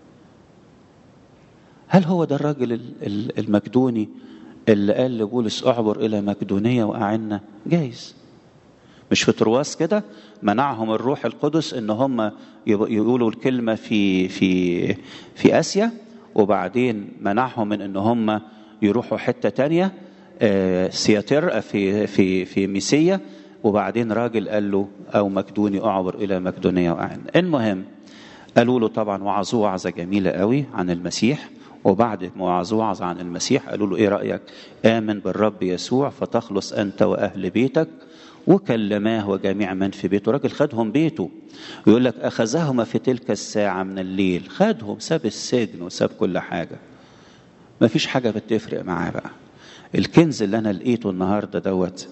هل هو ده الراجل المكدوني اللي قال لبولس أعبر إلى مكدونية وأعنا؟ جايز. مش في ترواس كده منعهم الروح القدس إن هم يقولوا الكلمة في آسيا، وبعدين منعهم من إن هم يروحوا حتة تانية سياتر في ميسيا، وبعدين راجل قال له أو مكدوني أعبر إلى مكدونية وأعنا. المهم قالوا له طبعا وعظوه وعظة جميلة قوي عن المسيح، وبعد ما وعظوه وعظة عن المسيح قالوا له إيه رأيك؟ آمن بالرب يسوع فتخلص أنت وأهل بيتك. وكلماه وجميع من في بيته. راجل خدهم بيته، ويقول لك أخذهما في تلك الساعة من الليل. خدهم، ساب السجن وساب كل حاجة، ما فيش حاجة بتفرق معاه بقى. الكنز اللي أنا لقيته النهاردة دوت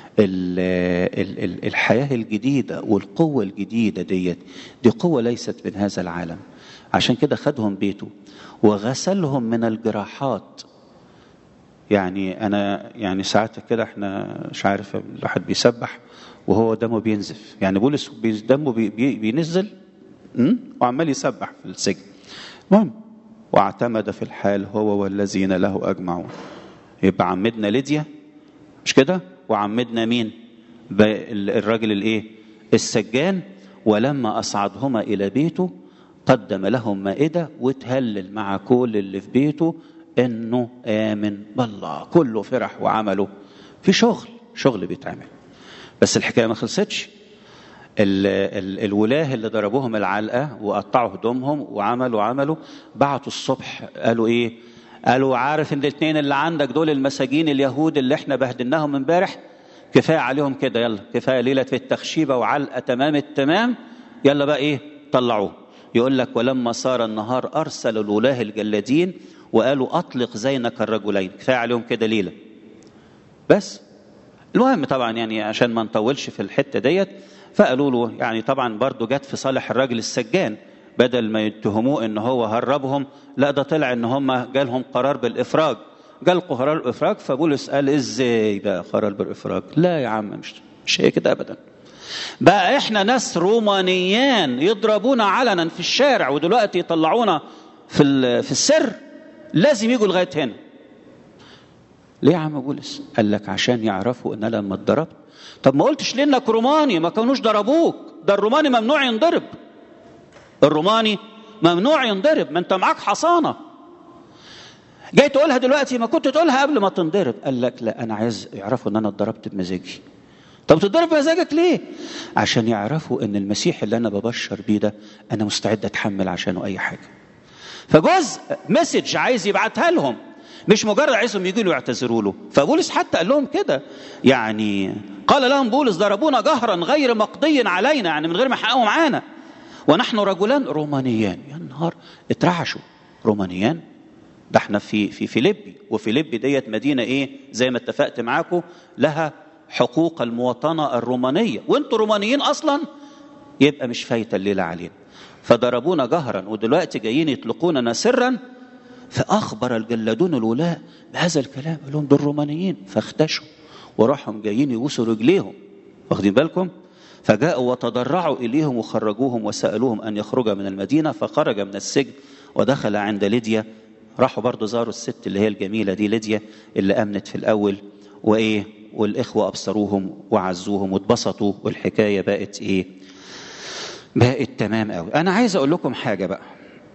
الحياة الجديدة والقوة الجديدة دي قوة ليست من هذا العالم. عشان كده خدهم بيته وغسلهم من الجراحات. يعني أنا ساعات كده احنا مش عارف الواحد بيسبح وهو دمه بينزف. يعني بولس دمه بينزل وعمال يسبح في السجن. المهم واعتمد في الحال هو والذين له أجمعون. يبقى عمدنا ليديا مش كده؟ وعمدنا مين؟ الراجل السجان. ولما أصعدهما إلى بيته قدم لهم مائدة وتهلل مع كل اللي في بيته إنه آمن بالله. كله فرح وعمله في شغل بيتعمل. بس الحكاية ما خلصتش. الولاه اللي ضربوهم العلقة وقطعوا هدومهم وعملوا بعتوا الصبح قالوا إيه؟ قالوا عارف ان الاثنين اللي عندك دول المساجين اليهود اللي احنا بهدلناهم امبارح، كفايه عليهم كده، يلا كفايه ليله في التخشيبه وعلقه تمام التمام، يلا بقى طلعوه. يقول لك ولما صار النهار ارسل الولاه الجلادين وقالوا اطلق زينك الرجلين. كفايه عليهم كده ليله بس. المهم طبعا يعني عشان ما نطولش في الحته ديت، فقالوا له يعني طبعا برضو جت في صالح الراجل السجان، بدل ما يتهموه ان هو هربهم، لا ده طلع ان هم جالهم قرار بالافراج. جالقوا قرار الافراج. فبولس قال ازاي بقى قرار بالافراج؟ لا يا عم مش هي كده ابدا. بقى احنا ناس رومانيان يضربونا علنا في الشارع ودلوقتي يطلعونا في السر، لازم يجوا لغايه هنا. ليه يا عم بولس؟ قال لك عشان يعرفوا ان انا لما اتضربت. طب ما قلتش لانك روماني ما كانوش ضربوك؟ ده الروماني ممنوع ينضرب. الروماني ممنوع ينضرب، ما انت معاك حصانة. جاي تقولها دلوقتي، ما كنت تقولها قبل ما تنضرب. قال لك لا انا عايز يعرفوا ان انا اتضربت بمزاجي. طب تتضرب بمزاجك ليه؟ عشان يعرفوا ان المسيح اللي انا ببشر بيه ده انا مستعد اتحمل عشانه اي حاجة. فجزء مسج عايز يبعتها لهم، مش مجرد عايزهم يجوا له يعتذروا له. فبولس حتى قال لهم كده، يعني قال لهم بولس ضربونا جهرا غير مقضي علينا، يعني من غير ما حققوا معانا، ونحن رجلان رومانيان. يا نهار اترعشوا. رومانيان؟ ده احنا في فيليبي، وفيليبي ديت مدينة زي ما اتفقت معاكم لها حقوق المواطنة الرومانية، وانتوا رومانيين اصلا، يبقى مش فايتة الليلة علينا. فضربونا جهرا ودلوقتي جايين يطلقوننا سرا. فأخبر الجلادون الولاة بهذا الكلام، قال لهم دول رومانيين. فاختشوا وراحوا جايين يبوسوا رجليهم، واخدين بالكم؟ فجاءوا وتضرعوا إليهم وخرجوهم وسألوهم أن يخرج من المدينة. فخرج من السجن ودخل عند ليديا. راحوا برضو زاروا الست اللي هي الجميلة دي ليديا اللي أمنت في الأول، والإخوة أبصروهم وعزوهم واتبسطوا، والحكاية بقت بقت تمام قوي. أنا عايز أقول لكم حاجة بقى،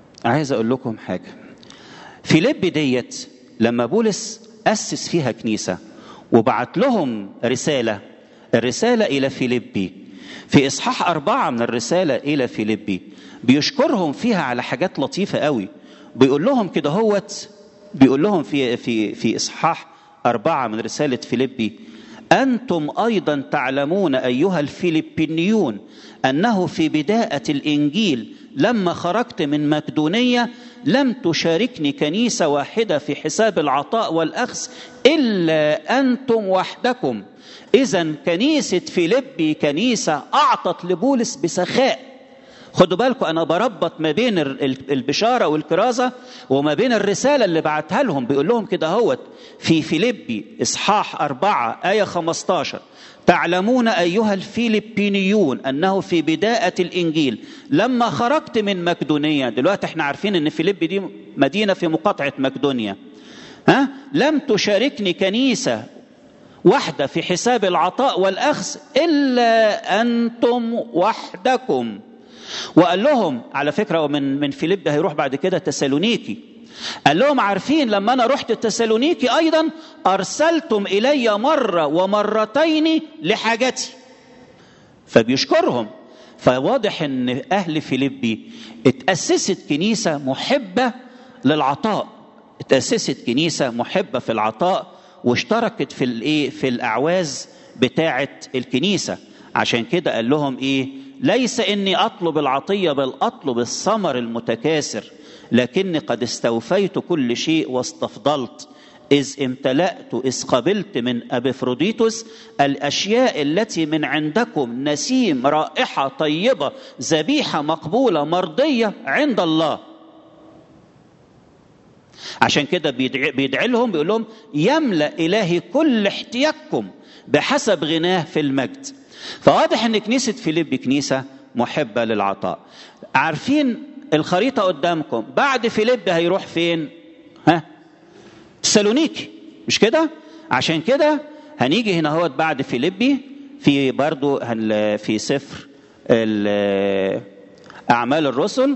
فيليبي ديت لما بولس أسس فيها كنيسة وبعت لهم رسالة الرسالة إلى فيليبي في إصحاح 4 من الرسالة إلى فيليبي بيشكرهم فيها على حاجات لطيفة قوي. بيقول لهم كده هوت، بيقول لهم في إصحاح 4 من رسالة فيليبي: أنتم أيضا تعلمون أيها الفيليبينيون أنه في بداية الإنجيل لما خرجت من مقدونية لم تشاركني كنيسة واحدة في حساب العطاء والأخذ إلا أنتم وحدكم. إذن كنيسة فيليبي كنيسة أعطت لبولس بسخاء. خدوا بالكم، أنا بربط ما بين البشارة والكرازة وما بين الرسالة اللي بعتها لهم. بيقول لهم كده هوت في فيليبي إصحاح 4 آية 15: تعلمون أيها الفيليبينيون أنه في بداية الإنجيل لما خرجت من مقدونية. دلوقتي احنا عارفين أن فيليبي دي مدينة في مقاطعة مقدونيا. لم تشاركني كنيسة واحدة في حساب العطاء والأخذ إلا أنتم وحدكم. وقال لهم على فكرة، من فيليبي هيروح بعد كده تسالونيكي، قال لهم عارفين لما أنا رحت تسالونيكي أيضا أرسلتم إلي مرة ومرتين لحاجتي. فبيشكرهم. فواضح أن أهل فيليبي اتأسست كنيسة محبة للعطاء، اتأسست كنيسة محبة في العطاء، واشتركت في الأعواز بتاعة الكنيسة. عشان كده قال لهم ليس إني أطلب العطية بل أطلب الثمر المتكاثر، لكني قد استوفيت كل شيء واستفضلت، إذ امتلأت إذ قبلت من أبيفروديتوس الأشياء التي من عندكم نسيم رائحة طيبة ذبيحة مقبولة مرضية عند الله. عشان كده بيدعي لهم، بيقول لهم يملأ إلهي كل احتياجكم بحسب غناه في المجد. فواضح ان كنيسة فيليبي كنيسة محبة للعطاء. عارفين الخريطة قدامكم، بعد فيليبي هيروح فين؟ تسالونيكي، مش كده؟ عشان كده هنيجي هنا هو بعد فيليبي في برضو في سفر أعمال الرسل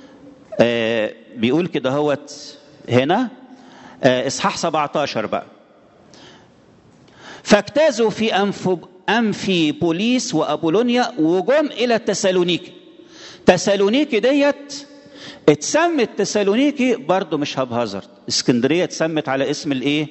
بيقول كده هو هنا إصحاح 17 بقى: فاجتازوا في أمفيبوليس وأبولونيا وجم إلى تسالونيكي. تسالونيكي ديت اتسمت تسالونيكي برضو مش هبهزر. اسكندرية اتسمت على اسم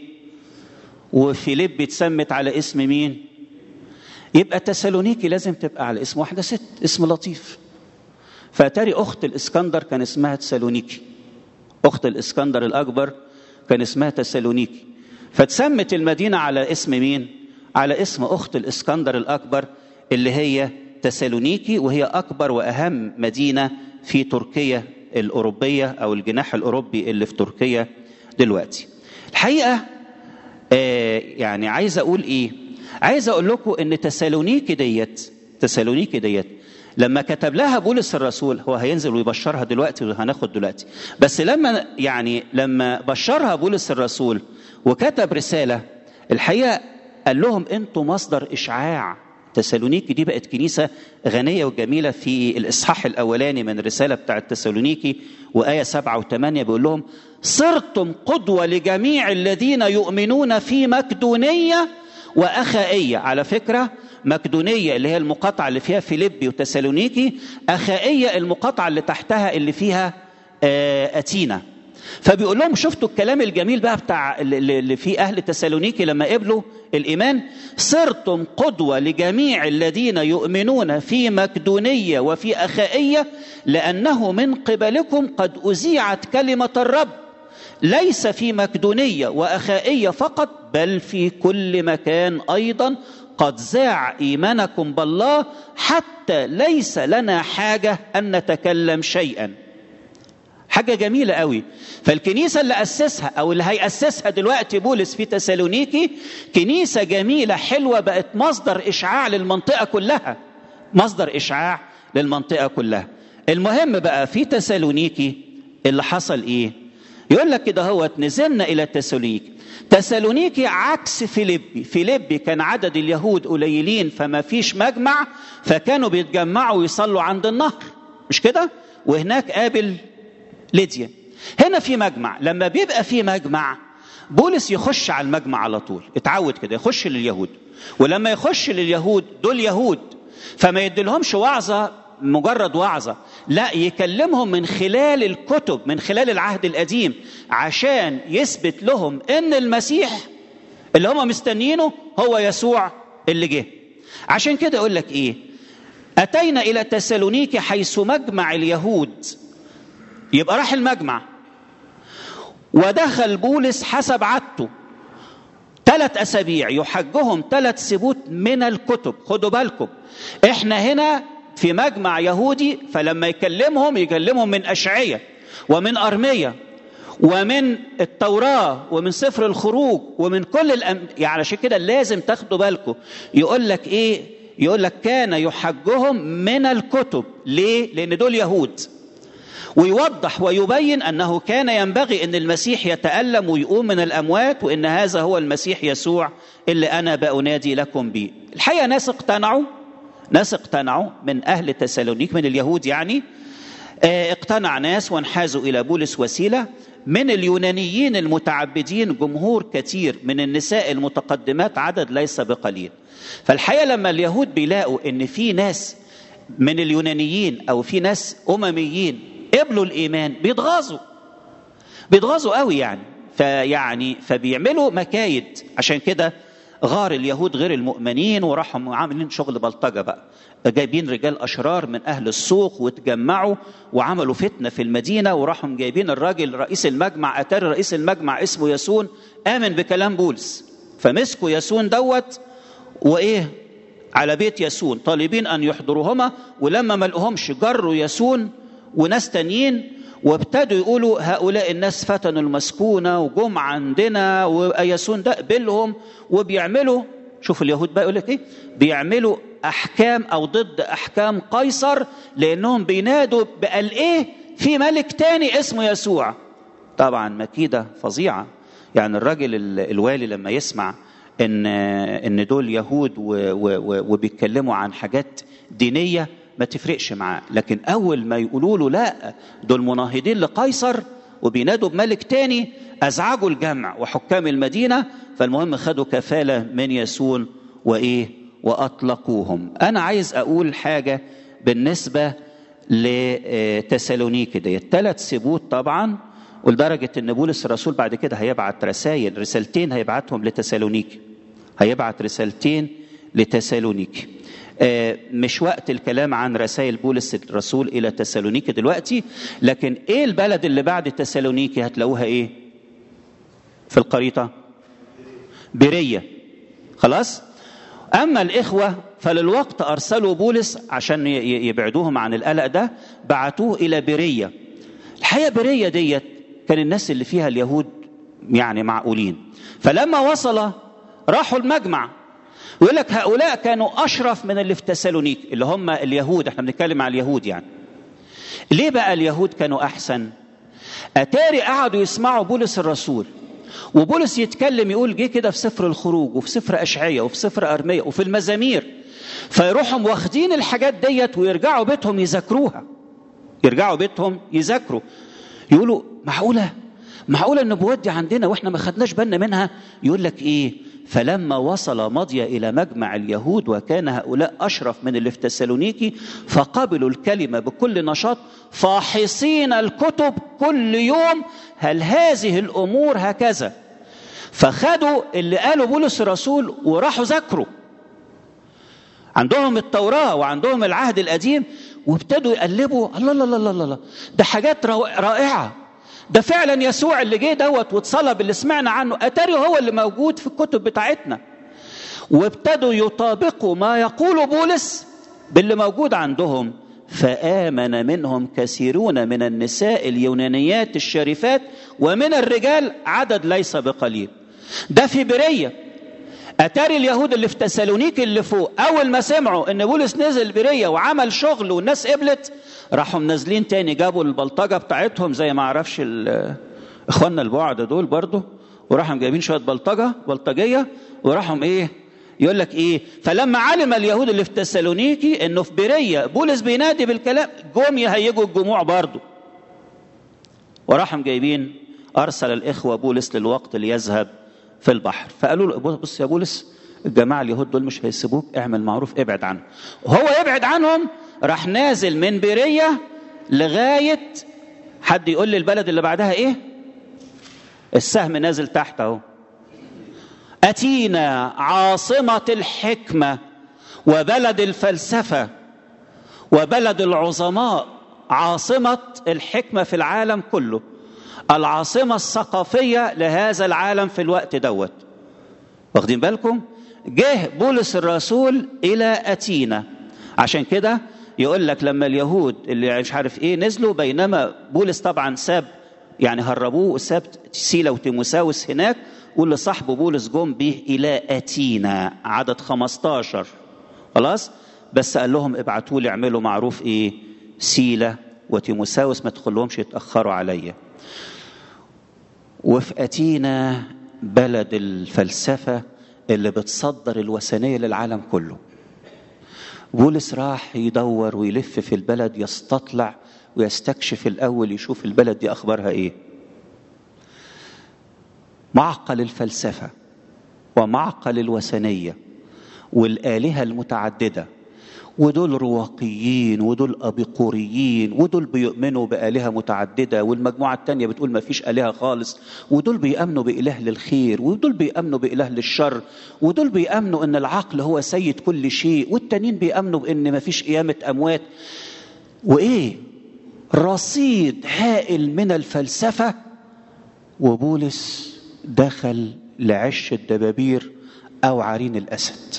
وفيليبي اتسمت على اسم مين؟ يبقى تسالونيكي لازم تبقى على اسم واحدة ست، اسم لطيف. فأتاري أخت الإسكندر كان اسمها تسالونيكي، أخت الإسكندر الأكبر كان اسمها تسالونيكي، فتسمت المدينة على اسم مين؟ على اسم أخت الإسكندر الأكبر اللي هي تسالونيكي، وهي أكبر وأهم مدينة في تركيا الأوروبية أو الجناح الأوروبي اللي في تركيا دلوقتي. الحقيقة يعني عايز أقول عايز أقول لكم إن تسالونيكي ديت لما كتب لها بولس الرسول، هو هينزل ويبشرها دلوقتي وهناخد دلوقتي، بس لما بشرها بولس الرسول وكتب رسالة، الحقيقة قال لهم انتوا مصدر إشعاع. تسالونيكي دي بقت كنيسة غنية وجميلة. في الإصحاح الأولاني من الرسالة بتاعة تسالونيكي وآية 7 و8 بيقول لهم صرتم قدوة لجميع الذين يؤمنون في مقدونية وأخائية. على فكرة مقدونية اللي هي المقاطعة اللي فيها فيليبي وتسالونيكي، أخائية المقاطعة اللي تحتها اللي فيها أتينا. فبيقول لهم شفتوا الكلام الجميل بقى بتاع اللي فيه أهل تسالونيكي لما قبلوا الإيمان؟ صرتم قدوة لجميع الذين يؤمنون في مقدونية وفي أخائية، لأنه من قبلكم قد أذيعت كلمة الرب، ليس في مقدونية وأخائية فقط بل في كل مكان أيضا قد ذاع إيمانكم بالله، حتى ليس لنا حاجة أن نتكلم شيئا. حاجة جميلة قوي. فالكنيسة اللي أسسها أو اللي هيأسسها دلوقتي بولس في تسالونيكي كنيسة جميلة حلوة، بقت مصدر إشعاع للمنطقة كلها، مصدر إشعاع للمنطقة كلها. المهم بقى في تسالونيكي اللي حصل يقول لك كده هو نزلنا إلى تسالونيكي. تسالونيكي عكس فيليبي كان عدد اليهود قليلين فما فيش مجمع، فكانوا بيتجمعوا ويصلوا عند النهر، مش كده؟ وهناك قابل ليديا. هنا في مجمع. لما بيبقى في مجمع بولس يخش على المجمع على طول، اتعود كده يخش لليهود، ولما يخش لليهود دول يهود فما يديلهمش وعظة مجرد وعظة، لا يكلمهم من خلال الكتب، من خلال العهد القديم، عشان يثبت لهم ان المسيح اللي هم مستنيينه هو يسوع اللي جه. عشان كده اقول لك ايه، اتينا الى تسالونيكي حيث مجمع اليهود. يبقى راح المجمع ودخل بولس حسب عادته 3 أسابيع يحجهم 3 سبوت من الكتب. خدوا بالكم احنا هنا في مجمع يهودي، فلما يكلمهم من أشعية ومن أرمية ومن التوراة ومن سفر الخروج ومن كل يعني عشان كده لازم تاخدوا بالكم. يقول لك ايه؟ يقول لك كان يحجهم من الكتب. ليه؟ لأن دول يهود. ويوضح ويبين أنه كان ينبغي أن المسيح يتألم ويقوم من الأموات، وأن هذا هو المسيح يسوع اللي أنا بأنادي لكم به. الحقيقة ناس اقتنعوا من أهل تسالونيك، من اليهود يعني، اقتنع ناس وانحازوا إلى بولس وسيلة. من اليونانيين المتعبدين جمهور كثير، من النساء المتقدمات عدد ليس بقليل. فالحقيقة لما اليهود بيلاقوا أن في ناس من اليونانيين أو في ناس أمميين قبلوا الإيمان بيتغاظوا قوي يعني، فبيعملوا مكايد. عشان كده غار اليهود غير المؤمنين، وراحوا عاملين شغل بلطجة بقى، جايبين رجال أشرار من أهل السوق وتجمعوا وعملوا فتنة في المدينة، وراحوا جايبين الراجل رئيس المجمع. أتاري رئيس المجمع اسمه ياسون آمن بكلام بولس، فمسكوا ياسون دوت وإيه على بيت ياسون طالبين أن يحضروهما، ولما ما لقوهمش جروا ياسون وناس تانيين وابتدوا يقولوا هؤلاء الناس فتنوا المسكونة وجم عندنا، وياسون ده قبلهم وبيعملوا. شوف اليهود بقى يقول لك ايه، بيعملوا احكام او ضد احكام قيصر، لانهم بينادوا بقال ايه في ملك تاني اسمه يسوع. طبعا مكيدة فظيعة. يعني الراجل الوالي لما يسمع ان دول يهود وبيتكلموا عن حاجات دينية ما تفرقش معاه، لكن أول ما يقولوا له لا دول مناهضين لقيصر وبينادوا بملك تاني، أزعجوا الجمع وحكام المدينة. فالمهم خدوا كفالة من ياسون وأطلقوهم. أنا عايز أقول حاجة بالنسبة لتسالونيكي دي، 3 سبوت طبعا، ولدرجة أن بولس الرسول بعد كده هيبعت رسالتين هيبعتهم لتسالونيكي، هيبعت رسالتين لتسالونيكي. مش وقت الكلام عن رسائل بولس الرسول إلى تسالونيكي دلوقتي، لكن إيه البلد اللي بعد تسالونيكي هتلاقوها إيه في الخريطة؟ بيرية. خلاص. أما الإخوة فللوقت أرسلوا بولس عشان يبعدوهم عن القلق ده، بعتوه إلى بيرية. الحقيقة بيرية ديت كان الناس اللي فيها اليهود يعني معقولين، فلما وصل راحوا المجمع. ويقول لك هؤلاء كانوا أشرف من اللي في تسالونيك، اللي هم اليهود. احنا بنتكلم عن اليهود يعني. ليه بقى اليهود كانوا أحسن؟ أتاري قعدوا يسمعوا بولس الرسول، وبولس يتكلم يقول جه كده في سفر الخروج وفي سفر أشعية وفي سفر أرمية وفي المزامير، فيروحوا واخدين الحاجات ديت ويرجعوا بيتهم يذاكروها، يقولوا معقولة النبوات دي عندنا واحنا ما خدناش بالنا منها. يقول لك ايه، فلما وصل مضي إلى مجمع اليهود وكان هؤلاء أشرف من اللي في تسالونيكي، فقبلوا الكلمة بكل نشاط فاحصين الكتب كل يوم هل هذه الأمور هكذا. فخدوا اللي قالوا بولس الرسول وراحوا ذاكروا، عندهم التوراة وعندهم العهد القديم، وابتدوا يقلبوا. الله ده حاجات رائعة، ده فعلا يسوع اللي جه دوت واتصلب اللي سمعنا عنه، أتاري هو اللي موجود في الكتب بتاعتنا. وابتدوا يطابقوا ما يقول بولس باللي موجود عندهم، فآمن منهم كثيرون من النساء اليونانيات الشريفات ومن الرجال عدد ليس بقليل. ده في بيرية. أتاري اليهود اللي في تسالونيك اللي فوق أول ما سمعوا إن بولس نزل بيرية وعمل شغل والناس قبلت، راحوا منزلين تاني، جابوا البلطجة بتاعتهم زي ما عرفش إخواننا البعد دول برضو، وراحوا جايبين شوية بلطجية وراحوا إيه يقول لك إيه، فلما علم اليهود اللي في تسالونيكي إنه في بيرية بولس بينادي بالكلام، جم يهيجوا الجموع برضو، وراحوا جايبين أرسل الإخوة بولس للوقت ليذهب في البحر، فقالوا له بص يا بولس، الجماعة اليهود دول مش هيسيبوك، اعمل معروف ابعد عنهم. وهو يبعد عنهم راح نازل من بيرية لغاية، حد يقول لي البلد اللي بعدها ايه؟ السهم نازل تحت اهو، أتينا عاصمة الحكمة وبلد الفلسفة وبلد العظماء، عاصمة الحكمة في العالم كله، العاصمة الثقافية لهذا العالم في الوقت دوت. واخدين بالكم؟ جه بولس الرسول إلى أتينا. عشان كده يقول لك لما اليهود اللي مش عارف ايه نزلوا، بينما بولس طبعا ساب، يعني هربوه وساب سيلا وتيموساوس هناك، واللي صاحبه بولس جم به إلى أتينا، عدد 15. خلاص، بس قال لهم ابعتوا لي اعملوا معروف ايه، سيلا وتيموساوس ما تخلوهمش يتأخروا عليا. وفي أتينا بلد الفلسفة اللي بتصدر الوثنية للعالم كله. بولس راح يدور ويلف في البلد، يستطلع ويستكشف الأول، يشوف البلد دي أخبارها إيه. معقل الفلسفة ومعقل الوثنية والآلهة المتعددة، ودول رواقيين ودول أبيقوريين، ودول بيؤمنوا بآلهة متعددة، والمجموعة التانية بتقول ما فيش آلهة خالص، ودول بيأمنوا بإله للخير، ودول بيأمنوا بإله للشر، ودول بيأمنوا إن العقل هو سيد كل شيء، والتانيين بيأمنوا بإن ما فيش قيامة أموات. وإيه؟ رصيد هائل من الفلسفة. وبولس دخل لعش الدبابير أو عرين الأسد،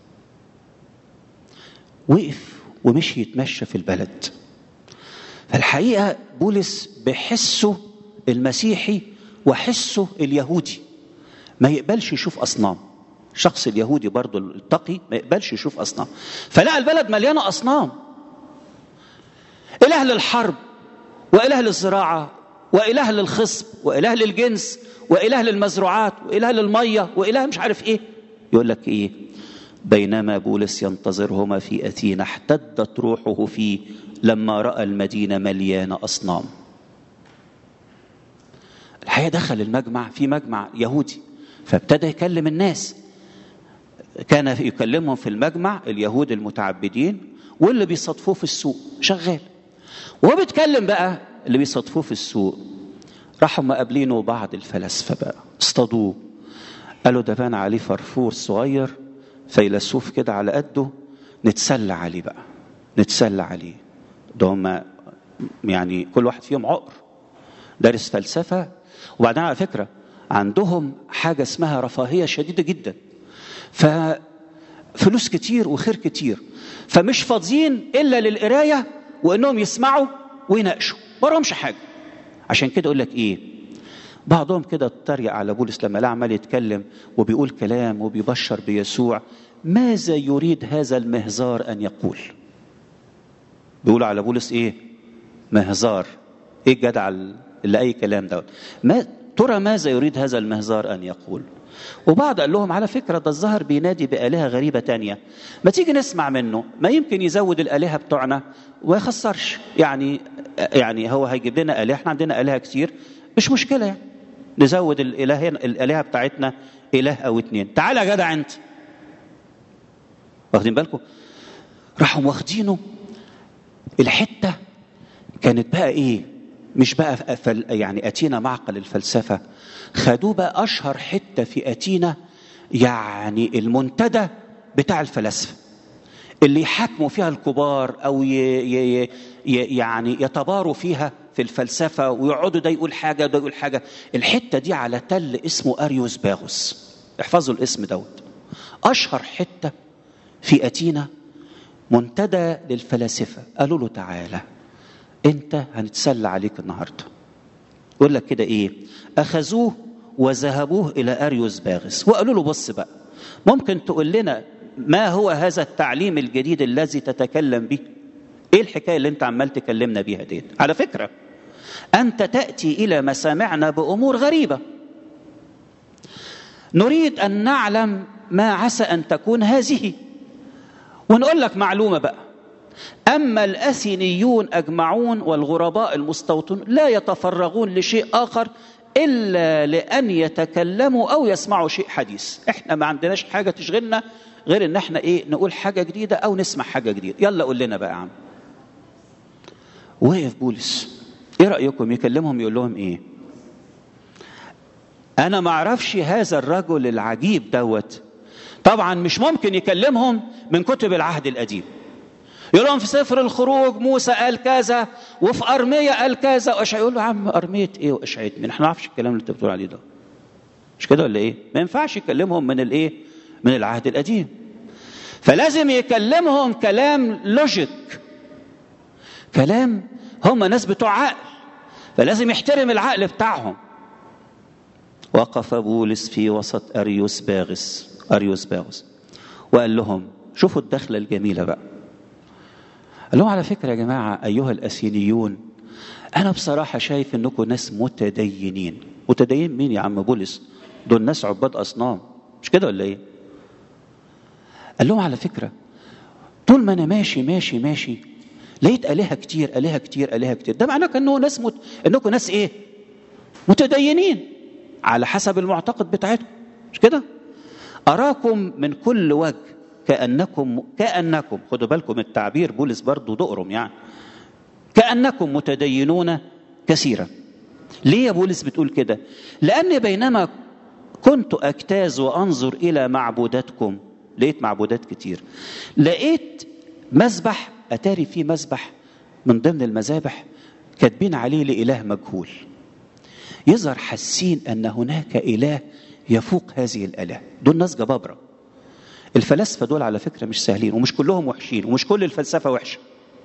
وقف ومشي يتمشى في البلد. فالحقيقة بولس بحسه المسيحي وحسه اليهودي ما يقبلش يشوف أصنام. شخص اليهودي برضو التقي ما يقبلش يشوف أصنام، فلقى البلد مليانة أصنام، إله للحرب وإله للزراعة وإله للخصب وإله للجنس وإله للمزروعات وإله للمية وإله مش عارف إيه. يقول لك إيه؟ بينما بولس ينتظرهما في أثينا احتدت روحه فيه لما رأى المدينة مليانة أصنام. الحقيقة دخل المجمع، في مجمع يهودي، فابتدى يكلم الناس. كان يكلمهم في المجمع اليهود المتعبدين واللي بيصادفوه في السوق شغال. وهو بيتكلم بقى اللي بيصادفوه في السوق، راحوا مقابلينه بعض الفلاسفة بقى، اصطادوه، قالوا ده بان عليه فرفور صغير فيلسوف كده على قده، نتسلى عليه بقى، نتسلى عليه. ده هم يعني كل واحد فيهم عقر دارس فلسفة، وبعدين على فكرة عندهم حاجة اسمها رفاهية شديدة جدا، ففلوس كتير وخير كتير، فمش فاضيين إلا للقراية وإنهم يسمعوا ويناقشوا، وراهمش حاجة. عشان كده أقول لك إيه، بعضهم كده اتريق على بولس لما لا عمال يتكلم وبيقول كلام وبيبشر بيسوع، ماذا يريد هذا المهزار أن يقول؟ بيقولوا على بولس إيه؟ مهزار. إيه الجدع اللي أي كلام ده؟ ما ترى ماذا يريد هذا المهزار أن يقول؟ وبعض قال لهم على فكرة ده الظاهر بينادي بآلهة غريبة تانية، ما تيجي نسمع منه، ما يمكن يزود الآلهة بتوعنا وما يخسرش. يعني هو هيجيب لنا آلهة، احنا عندنا آلهة كتير، مش مشكلة يعني نزود الآلهة بتاعتنا إله أو اتنين. تعال يا جدع أنت. واخدين بالكم؟ راحوا واخدينه الحتة كانت بقى إيه؟ مش بقى يعني أتينا معقل الفلسفة، خدوه بقى أشهر حتة في أتينا، يعني المنتدى بتاع الفلاسفة اللي يحاكموا فيها الكبار أو يعني يتباروا فيها في الفلسفة، ويقعدوا ده يقول حاجة ده يقول حاجة. الحتة دي على تل اسمه أريوس باغوس، احفظوا الاسم دوت، أشهر حتة في أتينا، منتدى للفلاسفة. قالوا له تعالى انت هنتسلى عليك النهاردة. يقول لك كده ايه، أخذوه وذهبوه إلى أريوس باغوس وقالوا له بص بقى، ممكن تقول لنا ما هو هذا التعليم الجديد الذي تتكلم به؟ ايه الحكاية اللي انت عمال تكلمنا بيها ديت؟ على فكرة أنت تأتي إلى مسامعنا بأمور غريبة، نريد أن نعلم ما عسى أن تكون هذه. ونقول لك معلومة بقى، أما الأثينيون أجمعون والغرباء المستوطنون لا يتفرغون لشيء آخر إلا لأن يتكلموا أو يسمعوا شيء حديث. إحنا ما عندناش حاجة تشغلنا غير إن إحنا نقول حاجة جديدة أو نسمع حاجة جديدة. يلا قول لنا بقى يا عم. وقف بولس، إيه رأيكم يكلمهم يقول لهم إيه؟ أنا ما أعرفش هذا الرجل العجيب دوت. طبعا مش ممكن يكلمهم من كتب العهد القديم، يقول لهم في سفر الخروج موسى قال كذا وفي أرمية قال كذا وأشعياء. يقول له يا عم أرمية إيه وأشعياء مين؟ إحنا ما نعرفش الكلام اللي أنت بتقول عليه ده، مش كده ولا إيه؟ ما ينفعش يكلمهم من الإيه؟ من العهد القديم. فلازم يكلمهم كلام لوجيك، كلام هم ناس بتوع عقل، فلازم يحترم العقل بتاعهم. وقف بولس في وسط أريوس باغس وقال لهم، شوفوا الدخلة الجميلة بقى، قال لهم على فكرة يا جماعة أيها الأثينيون، أنا بصراحة شايف أنكم ناس متدينين. متدين مين يا عم بولس؟ دول ناس عباد أصنام، مش كده ولا إيه؟ قال لهم على فكرة طول ما أنا ماشي لقيت آلهة كتير. ده معناه أنكم ناس إيه؟ متدينين على حسب المعتقد بتاعتكم، مش كده؟ أراكم من كل وجه كأنكم خدوا بالكم التعبير بولس برضو دقرم يعني، كأنكم متدينون كثيرا. ليه يا بولس بتقول كده؟ لأن بينما كنت أجتاز وأنظر إلى معبوداتكم، لقيت معبودات كتير. لقيت مذبح، أتاري فيه مذبح من ضمن المذابح كاتبين عليه لإله مجهول. يظهر حاسين أن هناك إله يفوق هذه الآلهة. دول ناس جبابرة. الفلاسفة دول على فكرة مش سهلين، ومش كلهم وحشين، ومش كل الفلسفة وحشة.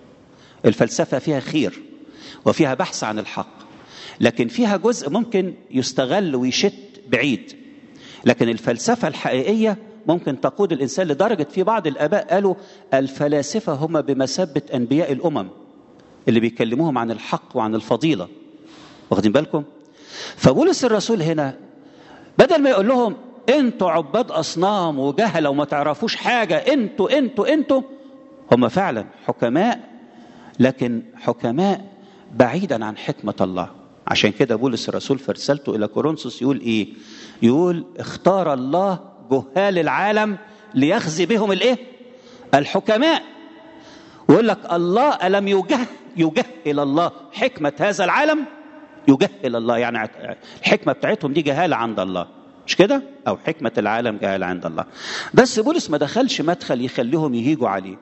الفلسفة فيها خير وفيها بحث عن الحق، لكن فيها جزء ممكن يستغل ويشت بعيد. لكن الفلسفة الحقيقية ممكن تقود الإنسان لدرجة في بعض الآباء قالوا الفلاسفة هم بمثابة أنبياء الأمم اللي بيكلموهم عن الحق وعن الفضيلة. واخدين بالكم؟ فبولس الرسول هنا بدل ما يقول لهم انتوا عباد أصنام وجهلة وما تعرفوش حاجة، انتوا هم فعلا حكماء، لكن حكماء بعيدا عن حكمة الله. عشان كده بولس الرسول في رسالته إلى كورنثوس يقول إيه؟ يقول اختار الله جهال العالم ليخزي بهم الإيه؟ الحكماء. ويقول لك الله ألم يجهل الله حكمة هذا العالم؟ يجهل الله يعني الحكمة بتاعتهم دي جهالة عند الله، مش كده؟ أو حكمة العالم جهالة عند الله. بس بولس ما دخلش مدخل يخليهم يهيجوا عليه،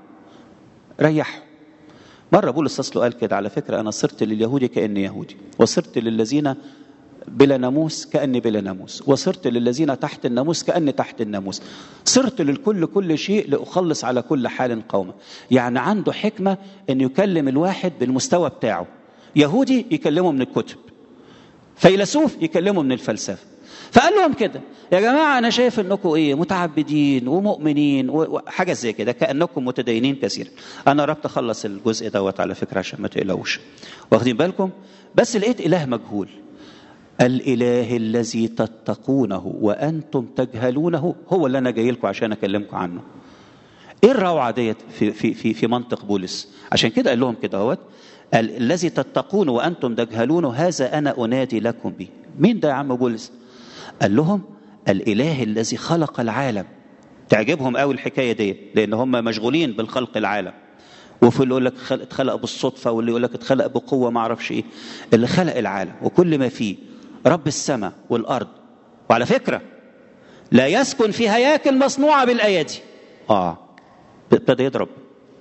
ريحوا. مرة بولس أصله قال كده، على فكرة أنا صرت لليهودي كأني يهودي، وصرت للذين بلا ناموس كأني بلا ناموس، وصرت للذين تحت الناموس كأني تحت الناموس، صرت للكل كل شيء لأخلص على كل حال قومة. يعني عنده حكمة أن يكلم الواحد بالمستوى بتاعه. يهودي يكلمه من الكتب، فيلسوف يكلمه من الفلسفة. فقال لهم كده يا جماعة أنا شايف أنكم متعبدين ومؤمنين وحاجة زي كده، كأنكم متدينين كثير. أنا ربط أخلص الجزء دوت على فكرة عشان ما تقلقوش، واخدين بالكم؟ بس لقيت إله مجهول. الإله الذي تتقونه وأنتم تجهلونه هو اللي أنا جاي لكم عشان أكلمكم عنه. إيه الروعة ديت في منطق بولس؟ عشان كده قال لهم كده هوت الذي تتقون وأنتم تجهلونه هذا أنا أنادي لكم به. مين ده يا عم بولس؟ قال لهم الإله الذي خلق العالم. تعجبهم قوي الحكاية دي، لأن هم مشغولين بالخلق العالم، وفي اللي يقول لك اتخلق بالصدفة، واللي يقول لك اتخلق بقوة ما اعرفش ايه. اللي خلق العالم وكل ما فيه رب السماء والأرض. وعلى فكرة لا يسكن في هياكل مصنوعة بالأيادي. ابتدى يضرب.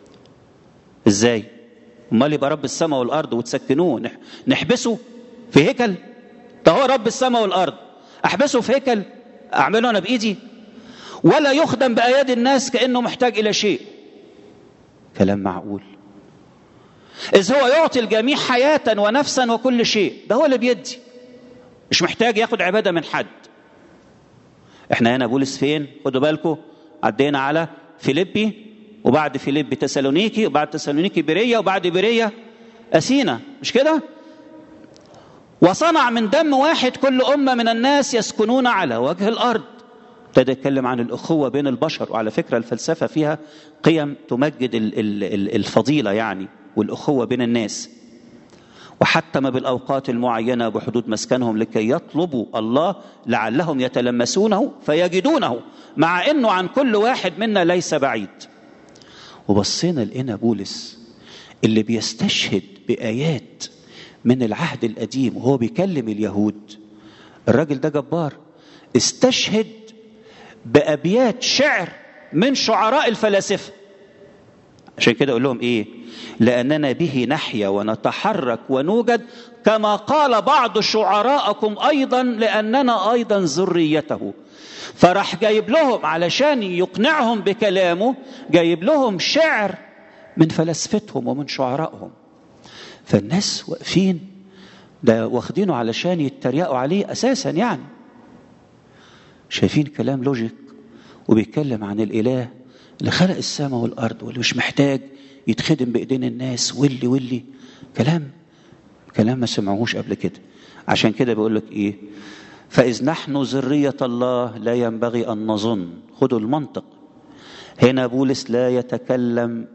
ازاي؟ امال يبقى رب السماء والأرض وتسكنوه نحبسه في هيكل؟ ده هو رب السماء والأرض، احبسه في هيكل اعمله انا بايدي؟ ولا يخدم بايادي الناس كانه محتاج الى شيء. كلام معقول؟ اذ هو يعطي الجميع حياه ونفسا وكل شيء. ده هو اللي بيدي، مش محتاج ياخد عباده من حد. احنا هنا بولس فين؟ خدوا بالكم، عدينا على فيليبي، وبعد فيليبي تسالونيكي، وبعد تسالونيكي بيريا، وبعد بيريا أثينا، مش كده؟ وصنع من دم واحد كل أمة من الناس يسكنون على وجه الأرض. ابتدى يتكلم عن الأخوة بين البشر. وعلى فكرة الفلسفة فيها قيم تمجد الفضيلة يعني، والأخوة بين الناس. وحتم بالأوقات المعينة بحدود مسكنهم لكي يطلبوا الله لعلهم يتلمسونه فيجدونه، مع أنه عن كل واحد منا ليس بعيد. وبصينا لقينا بولس اللي بيستشهد بآيات من العهد القديم وهو بيكلم اليهود. الراجل ده جبار، استشهد بأبيات شعر من شعراء الفلاسفة. عشان كده أقول لهم إيه؟ لأننا به نحيا ونتحرك ونوجد، كما قال بعض شعراءكم أيضا لأننا أيضا ذريته. فراح جايب لهم علشان يقنعهم بكلامه، جايب لهم شعر من فلسفتهم ومن شعرائهم. فالناس واقفين ده واخدينه علشان يتريقوا عليه أساسا، يعني شايفين كلام لوجيك وبيتكلم عن الإله اللي خلق السماء والأرض واللي مش محتاج يتخدم بإيدين الناس، واللي كلام ما سمعوهوش قبل كده. عشان كده بيقول لك إيه؟ فإذ نحن ذرية الله لا ينبغي أن نظن. خدوا المنطق هنا، بولس لا يتكلم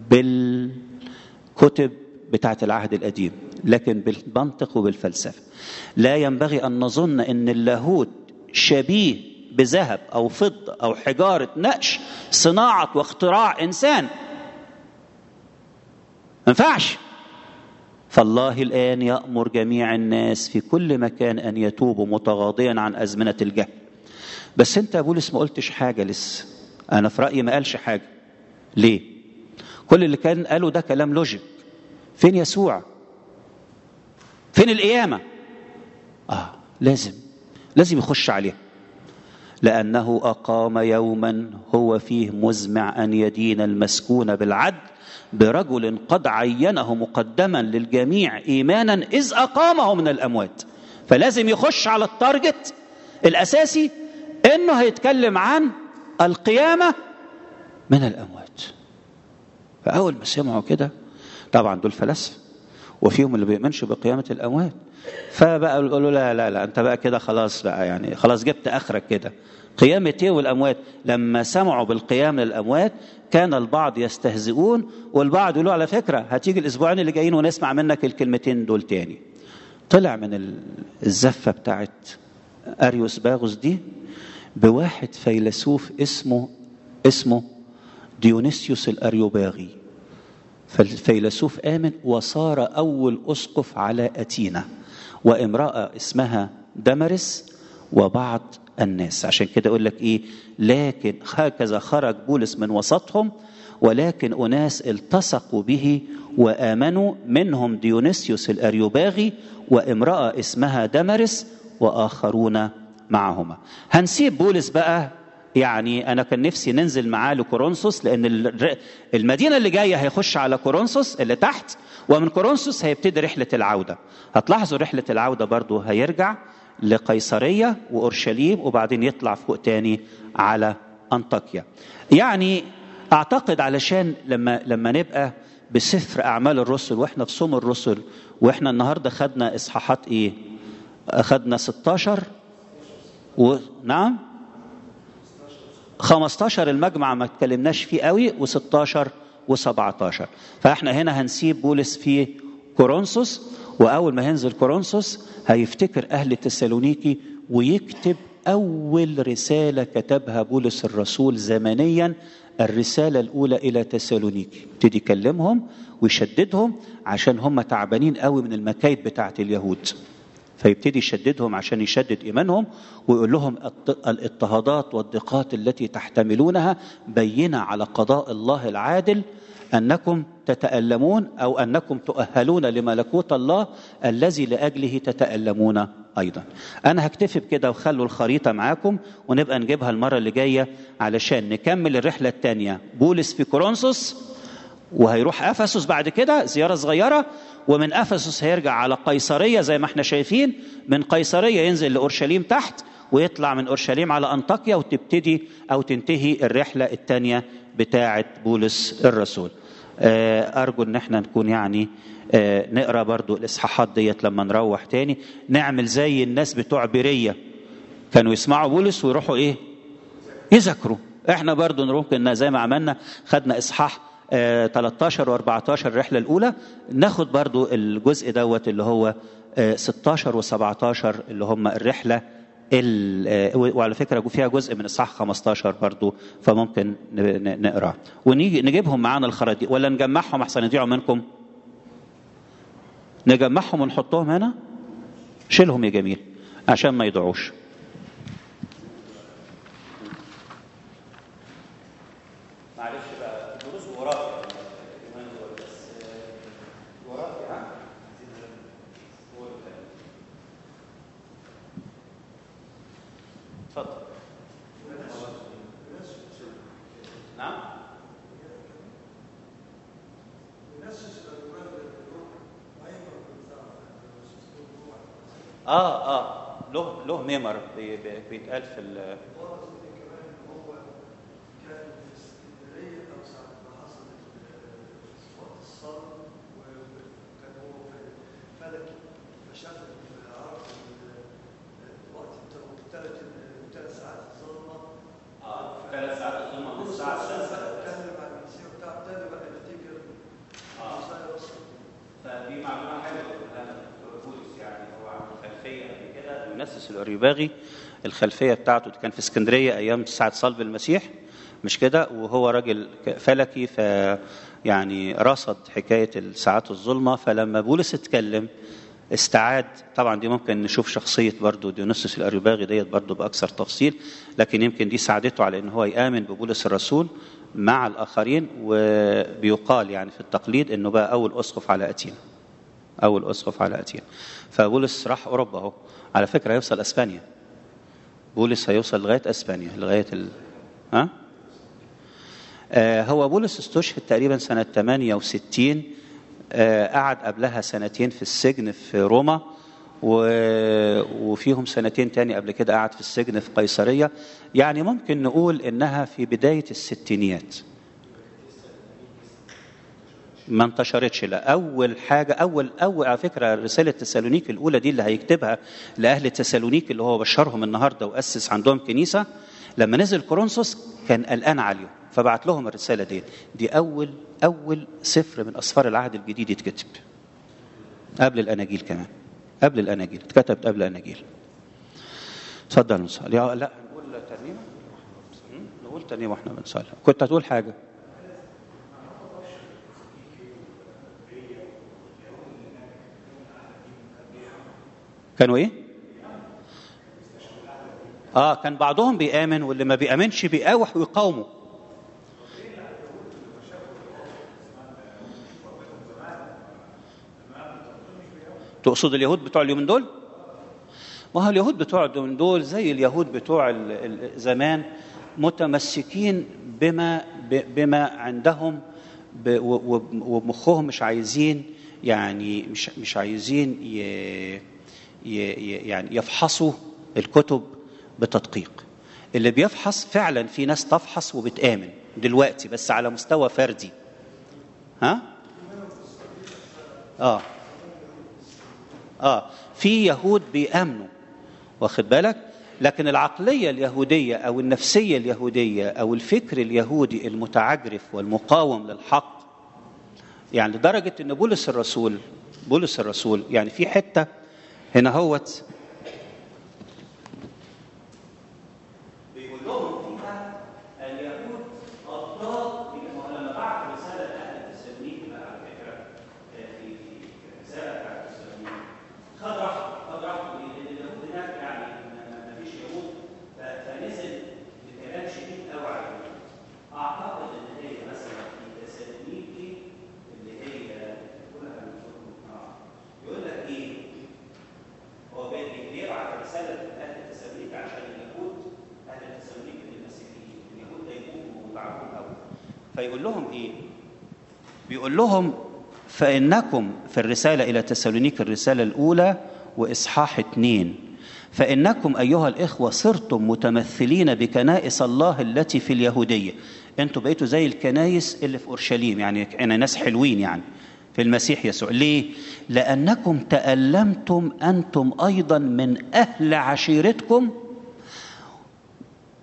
بالكتب بتاعت العهد القديم لكن بالمنطق وبالفلسفة. لا ينبغي أن نظن أن اللاهوت شبيه بذهب أو فضة أو حجارة نقش صناعة واختراع إنسان، ما ينفعش. فالله الآن يأمر جميع الناس في كل مكان أن يتوبوا متغاضيا عن أزمنة الجهل. بس أنت يا بولس ما قلتش حاجة لسه. أنا في رأيي ما قالش حاجة. ليه؟ كل اللي كان قاله ده كلام لوجيك. فين يسوع؟ فين القيامة؟ لازم يخش عليها. لأنه أقام يوما هو فيه مزمع أن يدين المسكون بالعدل برجل قد عينه مقدما للجميع إيمانا إذ أقامه من الأموات. فلازم يخش على التارجت الأساسي، إنه هيتكلم عن القيامة من الأموات. فأول ما سمعوا كده، طبعا دول فلاسفة وفيهم اللي بيؤمنش بقيامة الأموات، فبقى يقولوا لا أنت بقى كده خلاص بقى، يعني خلاص جبت آخرك كده. قيامة ايه والأموات؟ لما سمعوا بالقيام للأموات كان البعض يستهزئون، والبعض يقولوا على فكرة هتيجي الأسبوعين اللي جايين ونسمع منك الكلمتين دول تاني. طلع من الزفة بتاعت أريوس باغوس دي بواحد فيلسوف اسمه ديونيسيوس الأريوباغي. فالفيلسوف آمن وصار أول أسقف على أتينا، وامرأة اسمها دمرس وبعض الناس. عشان كده أقول لك إيه؟ لكن هكذا خرج بولس من وسطهم، ولكن أناس التصقوا به وآمنوا، منهم ديونيسيوس الأريوباغي وامرأة اسمها دمرس وآخرون معهما. هنسيب بولس بقى، يعني أنا كان نفسي ننزل معاه لكورنثوس، لأن المدينة اللي جاية هيخش على كورنثوس اللي تحت، ومن كورنثوس هيبتدي رحلة العودة. هتلاحظوا رحلة العودة برضو هيرجع لقيصرية وأورشليم، وبعدين يطلع فوق تاني على أنطاكيا. يعني أعتقد علشان لما نبقى بسفر أعمال الرسل وإحنا في صوم الرسل، وإحنا النهاردة خدنا إصحاحات إيه؟ أخدنا 16 نعم 15 المجمع ما تكلمناش فيه قوي، و16 و17. فإحنا هنا هنسيب بولس في كورنثوس، وأول ما هينزل كورنثوس هيفتكر أهل تسالونيكي ويكتب أول رسالة كتبها بولس الرسول زمنيا، الرسالة الأولى إلى تسالونيكي. يبتدي يكلمهم ويشددهم عشان هم تعبانين قوي من المكايد بتاعة اليهود، فيبتدي يشددهم عشان يشدد إيمانهم، ويقول لهم الاضطهادات والضيقات التي تحتملونها بينة على قضاء الله العادل أنكم تتألمون، أو أنكم تؤهلون لملكوت الله الذي لأجله تتألمون أيضا. أنا هكتفي بكده، وخلوا الخريطة معاكم ونبقى نجيبها المرة اللي جاية علشان نكمل الرحلة التانية. بولس في كورنثوس، وهيروح أفسس بعد كده زيارة صغيرة، ومن أفسس هيرجع على قيصرية زي ما احنا شايفين، من قيصرية ينزل لأورشليم تحت، ويطلع من أورشليم على أنطاكيا، وتبتدي أو تنتهي الرحلة التانية بتاعة بولس الرسول. أرجو أن احنا نكون يعني نقرأ برضو الإصحاحات ديت لما نروح تاني، نعمل زي الناس بتوع بيرية كانوا يسمعوا بولس ويروحوا إيه؟ يذكروا. احنا برضو ممكن زي ما عملنا، خدنا إصحاح 13 و14 الرحلة الأولى، ناخد برضو الجزء دوت اللي هو 16 و17 اللي هم الرحلة وعلى فكرة فيها جزء من الصح 15 برضو، فممكن نقرأ ونيجي نجيبهم معانا الخرائط، ولا نجمعهم أحسن يضيعوا منكم؟ نجمعهم ونحطهم هنا، شيلهم يا جميل عشان ما يضيعوش. معلش بقى دروس وراك بس وراك يعني اتفضل. نعم له ميمر بيتقال في يونسس الأريوباغي. الخلفية بتاعته كان في اسكندرية أيام ساعة صلب المسيح، مش كده؟ وهو راجل فلكي، يعني رصد حكاية الساعات الظلمة. فلما بولس اتكلم استعاد، طبعا دي ممكن نشوف شخصية برضو ديونسس الأريوباغي ديت برضو بأكثر تفصيل، لكن يمكن دي ساعدته على أنه هو يآمن ببولس الرسول مع الآخرين. وبيقال يعني في التقليد أنه بقى أول أسقف على أتينا، أول أسقف على أتينا. فبولس راح أوروبا اهو، على فكرة هيوصل أسبانيا، بولس هيوصل لغاية أسبانيا لغاية هو بولس استشهد تقريبا سنة 68، قعد قبلها سنتين في السجن في روما، وفيهم سنتين تاني قبل كده قعد في السجن في قيصرية. يعني ممكن نقول إنها في بداية الستينيات، ما انتشرتش. لا، أول حاجة أول على فكرة رسالة تسالونيك الأولى دي اللي هيكتبها لأهل تسالونيك اللي هو بشرهم النهاردة وأسس عندهم كنيسة، لما نزل كورنثوس كان قلقان عليهم فبعت لهم الرسالة دي أول سفر من أسفار العهد الجديد يتكتب قبل الأناجيل، كمان قبل الأناجيل، اتكتبت قبل الأناجيل. اتفضل نصلي. لا نقول ترنيمة، نقول ترنيمة واحنا بنصلي. كنت هتقول حاجة؟ كانوا ايه؟ كان بعضهم بيآمن واللي ما بيآمنش بيقاوح ويقاومه. تقصد اليهود بتوع اليومين دول؟ ما هو اليهود بتوع اليومين دول زي اليهود بتوع زمان، متمسكين بما عندهم ومخهم، مش عايزين يعني مش عايزين يعني يفحصوا الكتب بتدقيق. اللي بيفحص فعلا، في ناس تفحص وبتآمن دلوقتي بس على مستوى فردي. في يهود بيآمنوا، واخد بالك؟ لكن العقلية اليهودية أو النفسية اليهودية أو الفكر اليهودي المتعجرف والمقاوم للحق، يعني لدرجة أن بولس الرسول يعني في حتة هنا هوت بيقول لهم فيها اليهود أضداد، لما بعت رسالة لأهل تسالونيك على فكرة في رسالة بتاعت تسالونيك خد راحته لأن اليهود هناك يعني ما فيش يهود، فنزل بكلام شديد قوي على اليهود. أعتقد إن هي مثلا في تسالونيك اللي هي يقول لك ايه، هو بيبعت رساله لاهل تسالونيك عشان اليهود، اهل تسالونيك المسيحيين، اليهود دايمون وضعفهم قوي. فيقول لهم ايه؟ بيقول لهم فانكم في الرساله الى تسالونيك الرساله الاولى واصحاح 2، فانكم ايها الاخوه صرتم متمثلين بكنائس الله التي في اليهوديه. انتوا بقيتوا زي الكنائس اللي في اورشليم، يعني ناس حلوين يعني في المسيح يسوع. ليه؟ لأنكم تألمتم أنتم أيضا من أهل عشيرتكم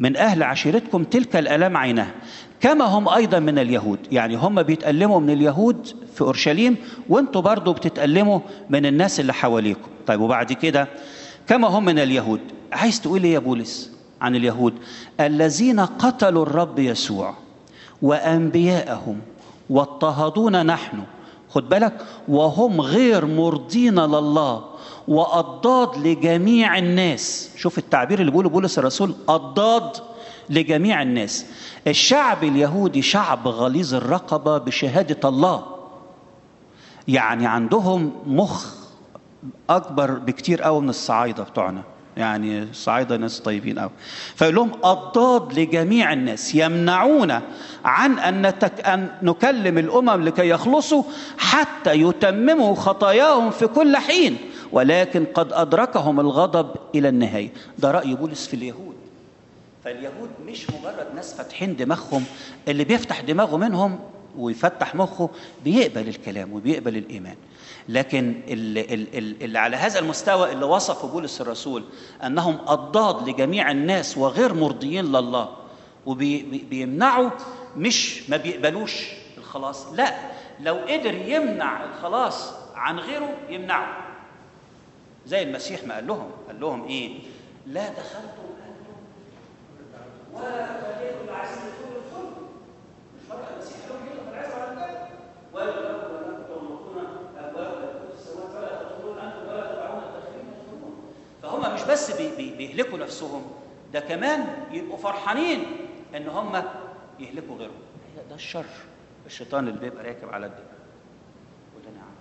من أهل عشيرتكم تلك الآلام عينها، كما هم أيضا من اليهود. يعني هم بيتألموا من اليهود في أورشليم، وانتوا برضو بتتألموا من الناس اللي حواليكم. طيب وبعد كده كما هم من اليهود، عايز تقول ايه يا بولس عن اليهود؟ الذين قتلوا الرب يسوع وأنبياءهم واضطهدونا نحن، خد بالك، وهم غير مرضين لله وأضداد لجميع الناس. شوف التعبير اللي بيقوله بولس الرسول، أضداد لجميع الناس. الشعب اليهودي شعب غليظ الرقبة بشهادة الله، يعني عندهم مخ أكبر بكتير قوي من الصعايدة بتوعنا، يعني الصعايدة ناس طيبين قوي. فيقول لهم أضداد لجميع الناس، يمنعون عن أن نكلم الأمم لكي يخلصوا حتى يتمموا خطاياهم في كل حين، ولكن قد أدركهم الغضب إلى النهاية. ده رأي بولس في اليهود. فاليهود مش مجرد ناس فاتحين دماغهم، اللي بيفتح دماغه منهم ويفتح مخه بيقبل الكلام وبيقبل الإيمان. لكن اللي على هذا المستوى اللي وصفه بولس الرسول أنهم أضداد لجميع الناس وغير مرضيين لله، وبيمنعوا، مش ما بيقبلوش الخلاص، لا، لو قدر يمنع الخلاص عن غيره يمنعه. زي المسيح ما قال لهم ايه؟ لا دخلتم انتم ولا تخليكم العزيز يدخلوا الخلد. مش فرق المسيح لهم كده في العزة على الجنة، ولا لكم ولكم تغلقون ابواب ملكوت السماوات ولا تدخلون انتم ولا تدعون الداخلين يدخلون. فهم مش بس بيهلكوا نفسهم، ده كمان يبقوا فرحانين ان هم يهلكوا غيرهم. ده الشر، الشيطان اللي بيبقى راكب على الدماغ. قول لنا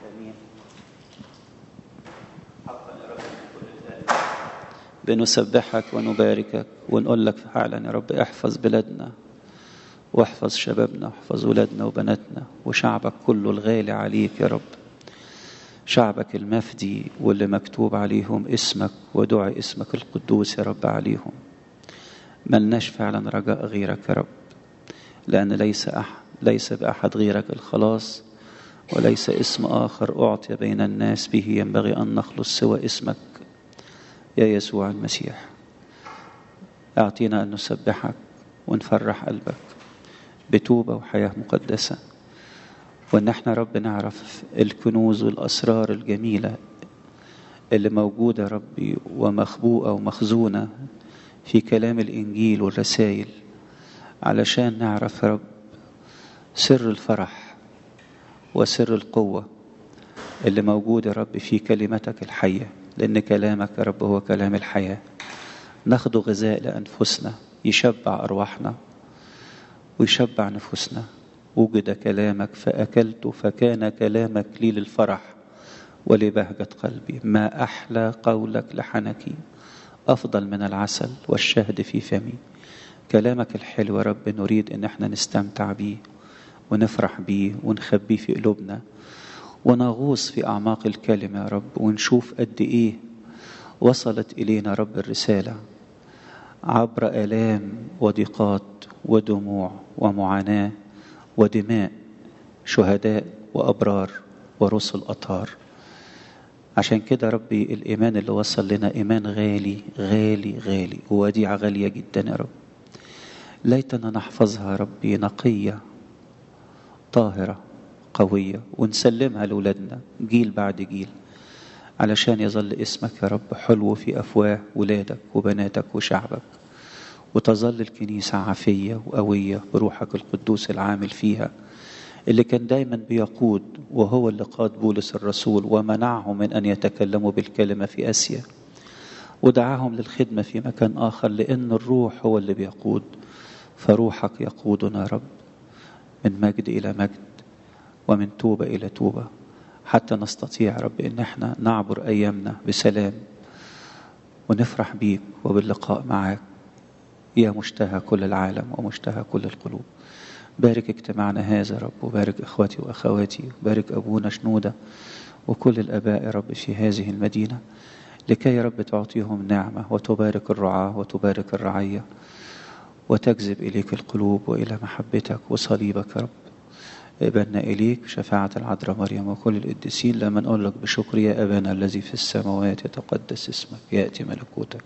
آمين. حقا يا رب من كل القلب بنسبحك ونباركك ونقول لك فعلا يا رب احفظ بلادنا واحفظ شبابنا واحفظ ولادنا وبناتنا وشعبك كله الغالي عليك يا رب، شعبك المفدي واللي مكتوب عليهم اسمك ودعي اسمك القدوس يا رب عليهم. ملناش فعلا رجاء غيرك يا رب، لأن ليس بأحد غيرك الخلاص، وليس اسم آخر أعطي بين الناس به ينبغي أن نخلص سوى اسمك يا يسوع المسيح. أعطينا أن نسبحك ونفرح قلبك بتوبة وحياة مقدسة، وأن احنا رب نعرف الكنوز والأسرار الجميلة اللي موجودة ربي ومخبوءة ومخزونة في كلام الإنجيل والرسائل، علشان نعرف رب سر الفرح وسر القوة اللي موجودة رب في كلمتك الحية، لأن كلامك يا رب هو كلام الحياة. ناخد غذاء لأنفسنا يشبع أرواحنا ويشبع نفوسنا. وجد كلامك فأكلت فكان كلامك لي للفرح ولبهجة قلبي. ما أحلى قولك لحنكي أفضل من العسل والشهد في فمي. كلامك الحلو يا رب نريد إن احنا نستمتع بيه ونفرح بيه ونخبيه في قلوبنا ونغوص في أعماق الكلمة يا رب، ونشوف قد إيه وصلت إلينا رب الرسالة عبر آلام وضيقات ودموع ومعاناة ودماء شهداء وأبرار ورسل أطهار. عشان كده ربي الإيمان اللي وصل لنا إيمان غالي غالي غالي ووديعة غالية جدا يا رب. ليتنا نحفظها ربي نقية طاهرة قوية ونسلمها لأولادنا جيل بعد جيل، علشان يظل اسمك يا رب حلو في أفواه ولادك وبناتك وشعبك، وتظل الكنيسة عافية وقوية بروحك القدوس العامل فيها، اللي كان دايما بيقود، وهو اللي قاد بولس الرسول ومنعهم من أن يتكلموا بالكلمة في آسيا ودعاهم للخدمة في مكان آخر، لأن الروح هو اللي بيقود. فروحك يقودنا يا رب من مجد إلى مجد ومن توبة إلى توبة، حتى نستطيع رب إن احنا نعبر أيامنا بسلام ونفرح بيك وباللقاء معاك يا مشتهى كل العالم ومشتهى كل القلوب. بارك اجتماعنا هذا رب، وبارك إخوتي وأخواتي، وبارك أبونا شنودة وكل الآباء يا رب في هذه المدينة، لكي يا رب تعطيهم نعمة وتبارك الرعاة وتبارك الرعية وتجذب إليك القلوب وإلى محبتك وصليبك يا رب. اقبلنا إليك شفاعة العذراء مريم وكل القديسين، لما نقول لك بشكر يا أبانا الذي في السماوات يتقدس اسمك، يأتي ملكوتك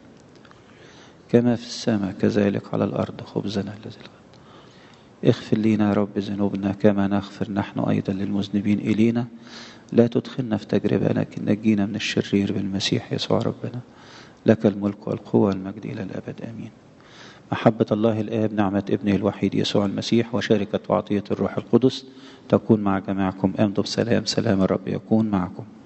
كما في السماء كذلك على الأرض. خبزنا الذي اغفر لنا يا رب ذنوبنا كما نغفر نحن أيضا للمذنبين إلينا، لا تدخلنا في تجربة لكن نجينا من الشرير بالمسيح يسوع ربنا. لك الملك والقوة والمجد إلى الأبد آمين. محبة الله الآب، نعمة ابنه الوحيد يسوع المسيح، وشركة وعطية الروح القدس تكون مع جميعكم. امضوا بسلام. سلام الرب يكون معكم.